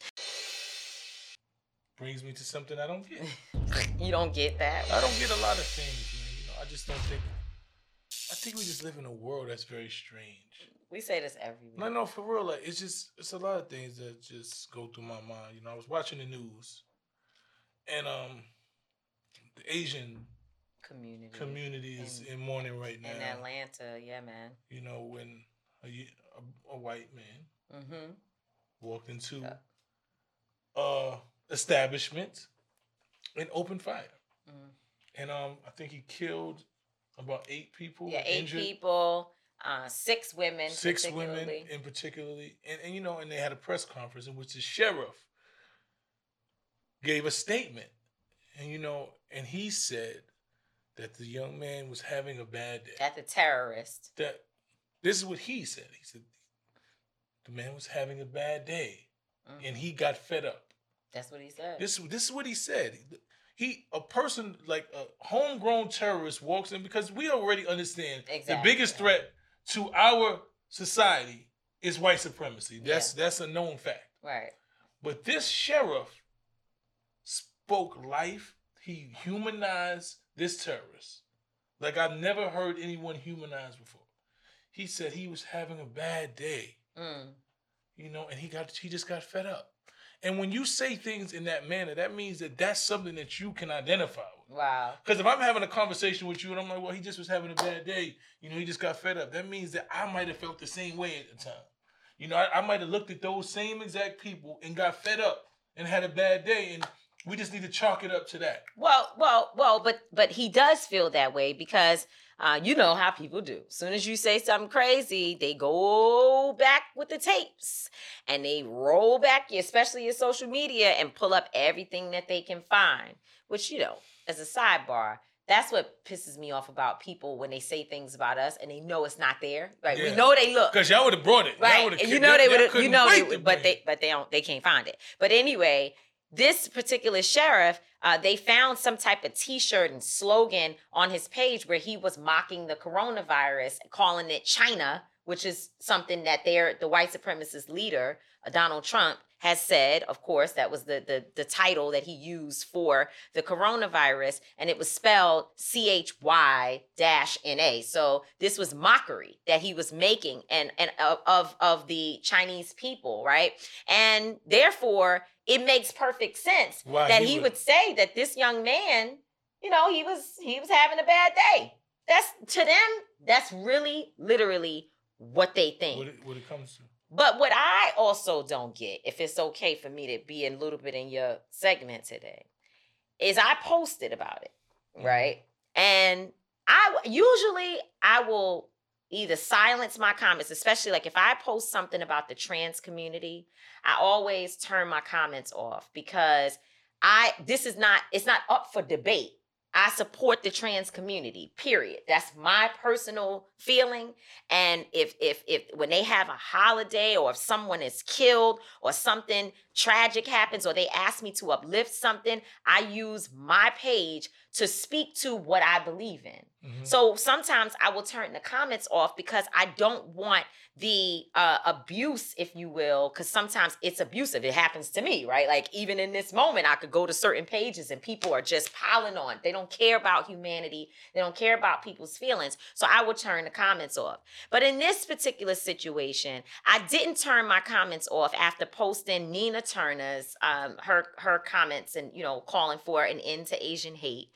Brings me to something I don't get. You don't get that? I don't get a lot of things, man. You know, I just don't think. I think we just live in a world that's very strange. We say this every week. No, for real. Like it's a lot of things that just go through my mind. You know, I was watching the news. And the Asian community is in mourning right now. In Atlanta, yeah, man. You know, when a white man walked into establishment and opened fire. And I think he killed about 8 people. Yeah, 8 people, 6 women. 6 women in particularly. And you know, and they had a press conference in which the sheriff gave a statement, and you know, and he said that the young man was having a bad day. That the terrorist. That This is what he said. He said the man was having a bad day, and he got fed up. That's what he said. This is what he said. A person like a homegrown terrorist walks in, because we already understand the biggest threat to our society is white supremacy. That's a known fact. Right. But this sheriff spoke life. He humanized this terrorist like I've never heard anyone humanize before. He said he was having a bad day, you know, and he just got fed up. And when you say things in that manner, that means that that's something that you can identify with. Wow. Because if I'm having a conversation with you and I'm like, well, he just was having a bad day, you know, he just got fed up. That means that I might have felt the same way at the time. You know, I might have looked at those same exact people and got fed up and had a bad day, and we just need to chalk it up to that. Well, but he does feel that way because you know how people do. As soon as you say something crazy, they go back with the tapes and they roll back, especially your social media, and pull up everything that they can find. Which, you know, as a sidebar, that's what pisses me off about people when they say things about us and they know it's not there. Right? Yeah. We know they look. Because y'all would have brought it. Right. And you know they would have, you know, but they can't find it. But anyway, this particular sheriff, they found some type of T-shirt and slogan on his page where he was mocking the coronavirus, calling it China, which is something that the white supremacist leader, Donald Trump, has said. Of course, that was the title that he used for the coronavirus, and it was spelled CHY-NA. So this was mockery that he was making and of the Chinese people, right? And therefore, it makes perfect sense that he would say that this young man, you know, he was having a bad day. That's, to them, that's really literally what they think. What it comes to. But what I also don't get, if it's okay for me to be a little bit in your segment today, is I posted about it, right? And I will either silence my comments, especially like if I post something about the trans community, I always turn my comments off because it's not up for debate. I support the trans community, period. That's my personal feeling. And if when they have a holiday or if someone is killed or something tragic happens or they ask me to uplift something, I use my page to speak to what I believe in. Mm-hmm. So sometimes I will turn the comments off because I don't want the abuse, if you will, because sometimes it's abusive. It happens to me, right? Like even in this moment, I could go to certain pages and people are just piling on. They don't care about humanity. They don't care about people's feelings. So I would turn the comments off. But in this particular situation, I didn't turn my comments off after posting Nina Turner's her comments and, you know, calling for an end to Asian hate.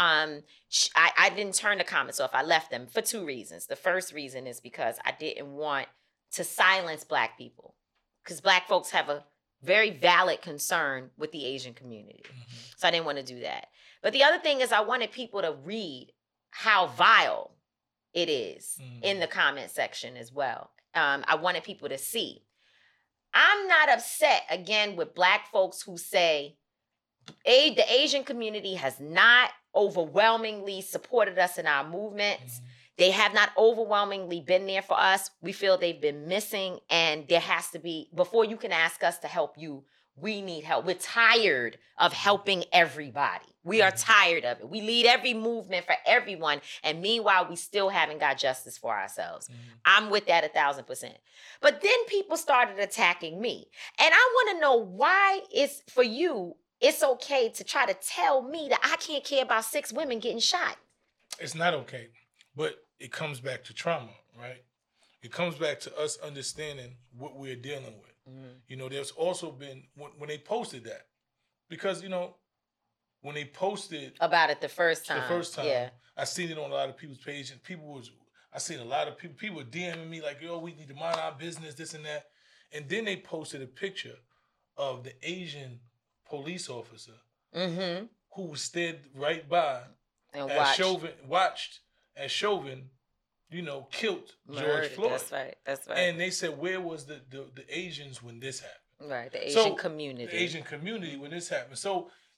I didn't turn the comments off. I left them for two reasons. The first reason is because I didn't want to silence Black people, because Black folks have a very valid concern with the Asian community. Mm-hmm. So I didn't want to do that. But the other thing is I wanted people to read how vile it is in the comment section as well. I wanted people to see. I'm not upset, again, with Black folks who say the Asian community has not overwhelmingly supported us in our movements. Mm-hmm. They have not overwhelmingly been there for us. We feel they've been missing, and there has to be, before you can ask us to help you, we need help. We're tired of helping everybody. We are tired of it. We lead every movement for everyone, and meanwhile, we still haven't got justice for ourselves. Mm-hmm. I'm with that 1,000%. But then people started attacking me, and I want to know why it's okay to try to tell me that I can't care about 6 women getting shot. It's not okay, but it comes back to trauma, right? It comes back to us understanding what we're dealing with. Mm-hmm. You know, there's also been, when they posted that, because, you know, when they posted about it the first time, yeah. I seen it on a lot of people's pages, and I seen a lot of people were DMing me like, yo, we need to mind our business, this and that. And then they posted a picture of the Asian police officer who stood right by and watched as Chauvin, you know, killed George Floyd. That's right. And they said, where was the Asians when this happened? Right, the Asian community. The Asian community when this happened. So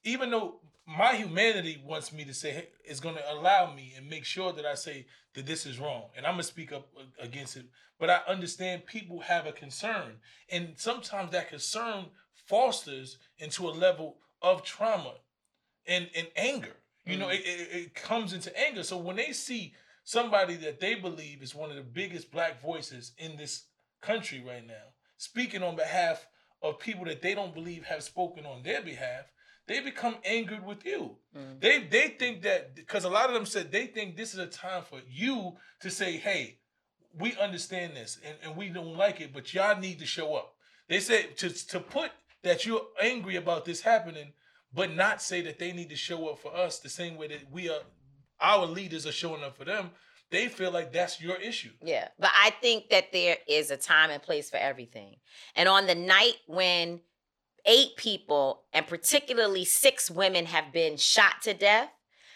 even though my humanity wants me to say, hey, it's going to allow me and make sure that I say that this is wrong. And I'm going to speak up against it. But I understand people have a concern. And sometimes that concern fosters into a level of trauma and anger. You know, it comes into anger. So when they see somebody that they believe is one of the biggest black voices in this country right now, speaking on behalf of people that they don't believe have spoken on their behalf, they become angered with you. They think that, because a lot of them said they think this is a time for you to say, hey, we understand this and we don't like it, but y'all need to show up. They said to put that you're angry about this happening, but not say that they need to show up for us the same way that our leaders are showing up for them. They feel like that's your issue. Yeah, but I think that there is a time and place for everything. And on the night when 8 people, and particularly 6 women, have been shot to death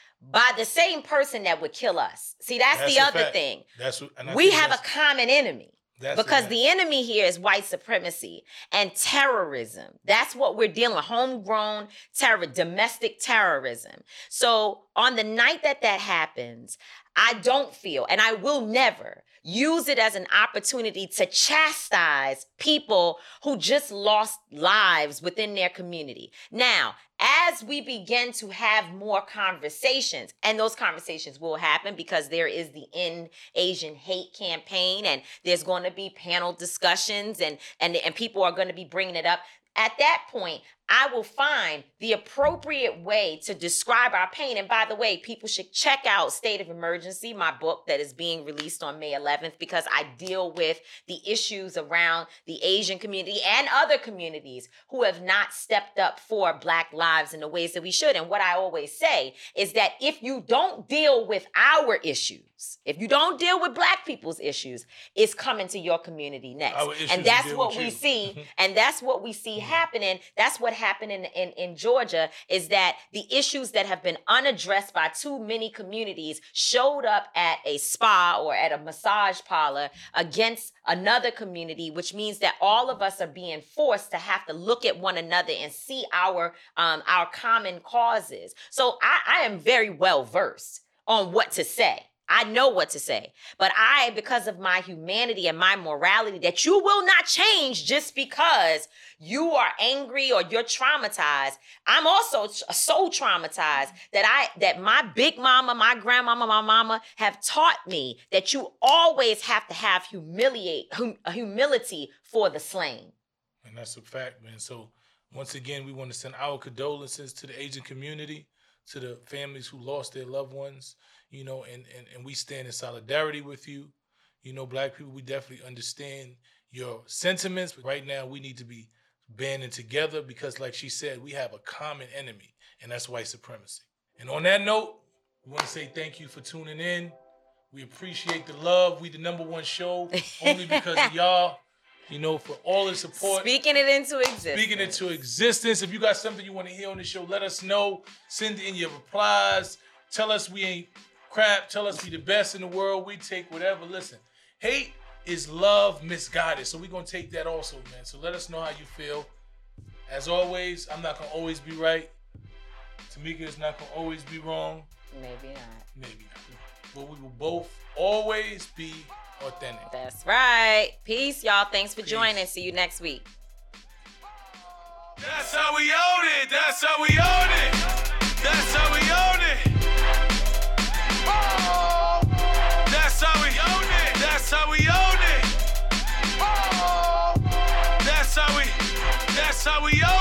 by the same person that would kill us. See, that's the other thing. We have a common enemy. Because the enemy here is white supremacy and terrorism. That's what we're dealing with, homegrown terror, domestic terrorism. So on the night that happens, I don't feel, and I will never, use it as an opportunity to chastise people who just lost lives within their community. Now, as we begin to have more conversations, and those conversations will happen because there is the End Asian Hate campaign, and there's going to be panel discussions, and people are going to be bringing it up. At that point, I will find the appropriate way to describe our pain. And by the way, people should check out State of Emergency, my book that is being released on May 11th, because I deal with the issues around the Asian community and other communities who have not stepped up for Black lives in the ways that we should. And what I always say is that if you don't deal with our issues, if you don't deal with Black people's issues, it's coming to your community next. And that's what we see. And that's what we see happening. That's what happened in Georgia, is that the issues that have been unaddressed by too many communities showed up at a spa or at a massage parlor against another community, which means that all of us are being forced to have to look at one another and see our common causes. So I am very well versed on what to say. I know what to say, but because of my humanity and my morality, that you will not change just because you are angry or you're traumatized. I'm also so traumatized that my big mama, my grandmama, my mama have taught me that you always have to have humility for the slain. And that's a fact, man. So once again, we want to send our condolences to the Asian community, to the families who lost their loved ones. You know, and we stand in solidarity with you. You know, Black people, we definitely understand your sentiments. But right now, we need to be banding together because, like she said, we have a common enemy, and that's white supremacy. And on that note, we want to say thank you for tuning in. We appreciate the love. We the #1 show only because of y'all. You know, for all the support. Speaking it into existence. If you got something you want to hear on the show, let us know. Send in your replies. Tell us we ain't crap. Tell us we the best in the world. We take whatever. Listen, hate is love misguided. So we're going to take that also, man. So let us know how you feel. As always, I'm not going to always be right. Tamika is not going to always be wrong. Maybe not. But we will both always be authentic. That's right. Peace, y'all. Thanks for joining. See you next week. That's how we own it. That's how we own it. That's how we own it. Oh, that's how we own it. That's how we own it. Oh, that's how we own it.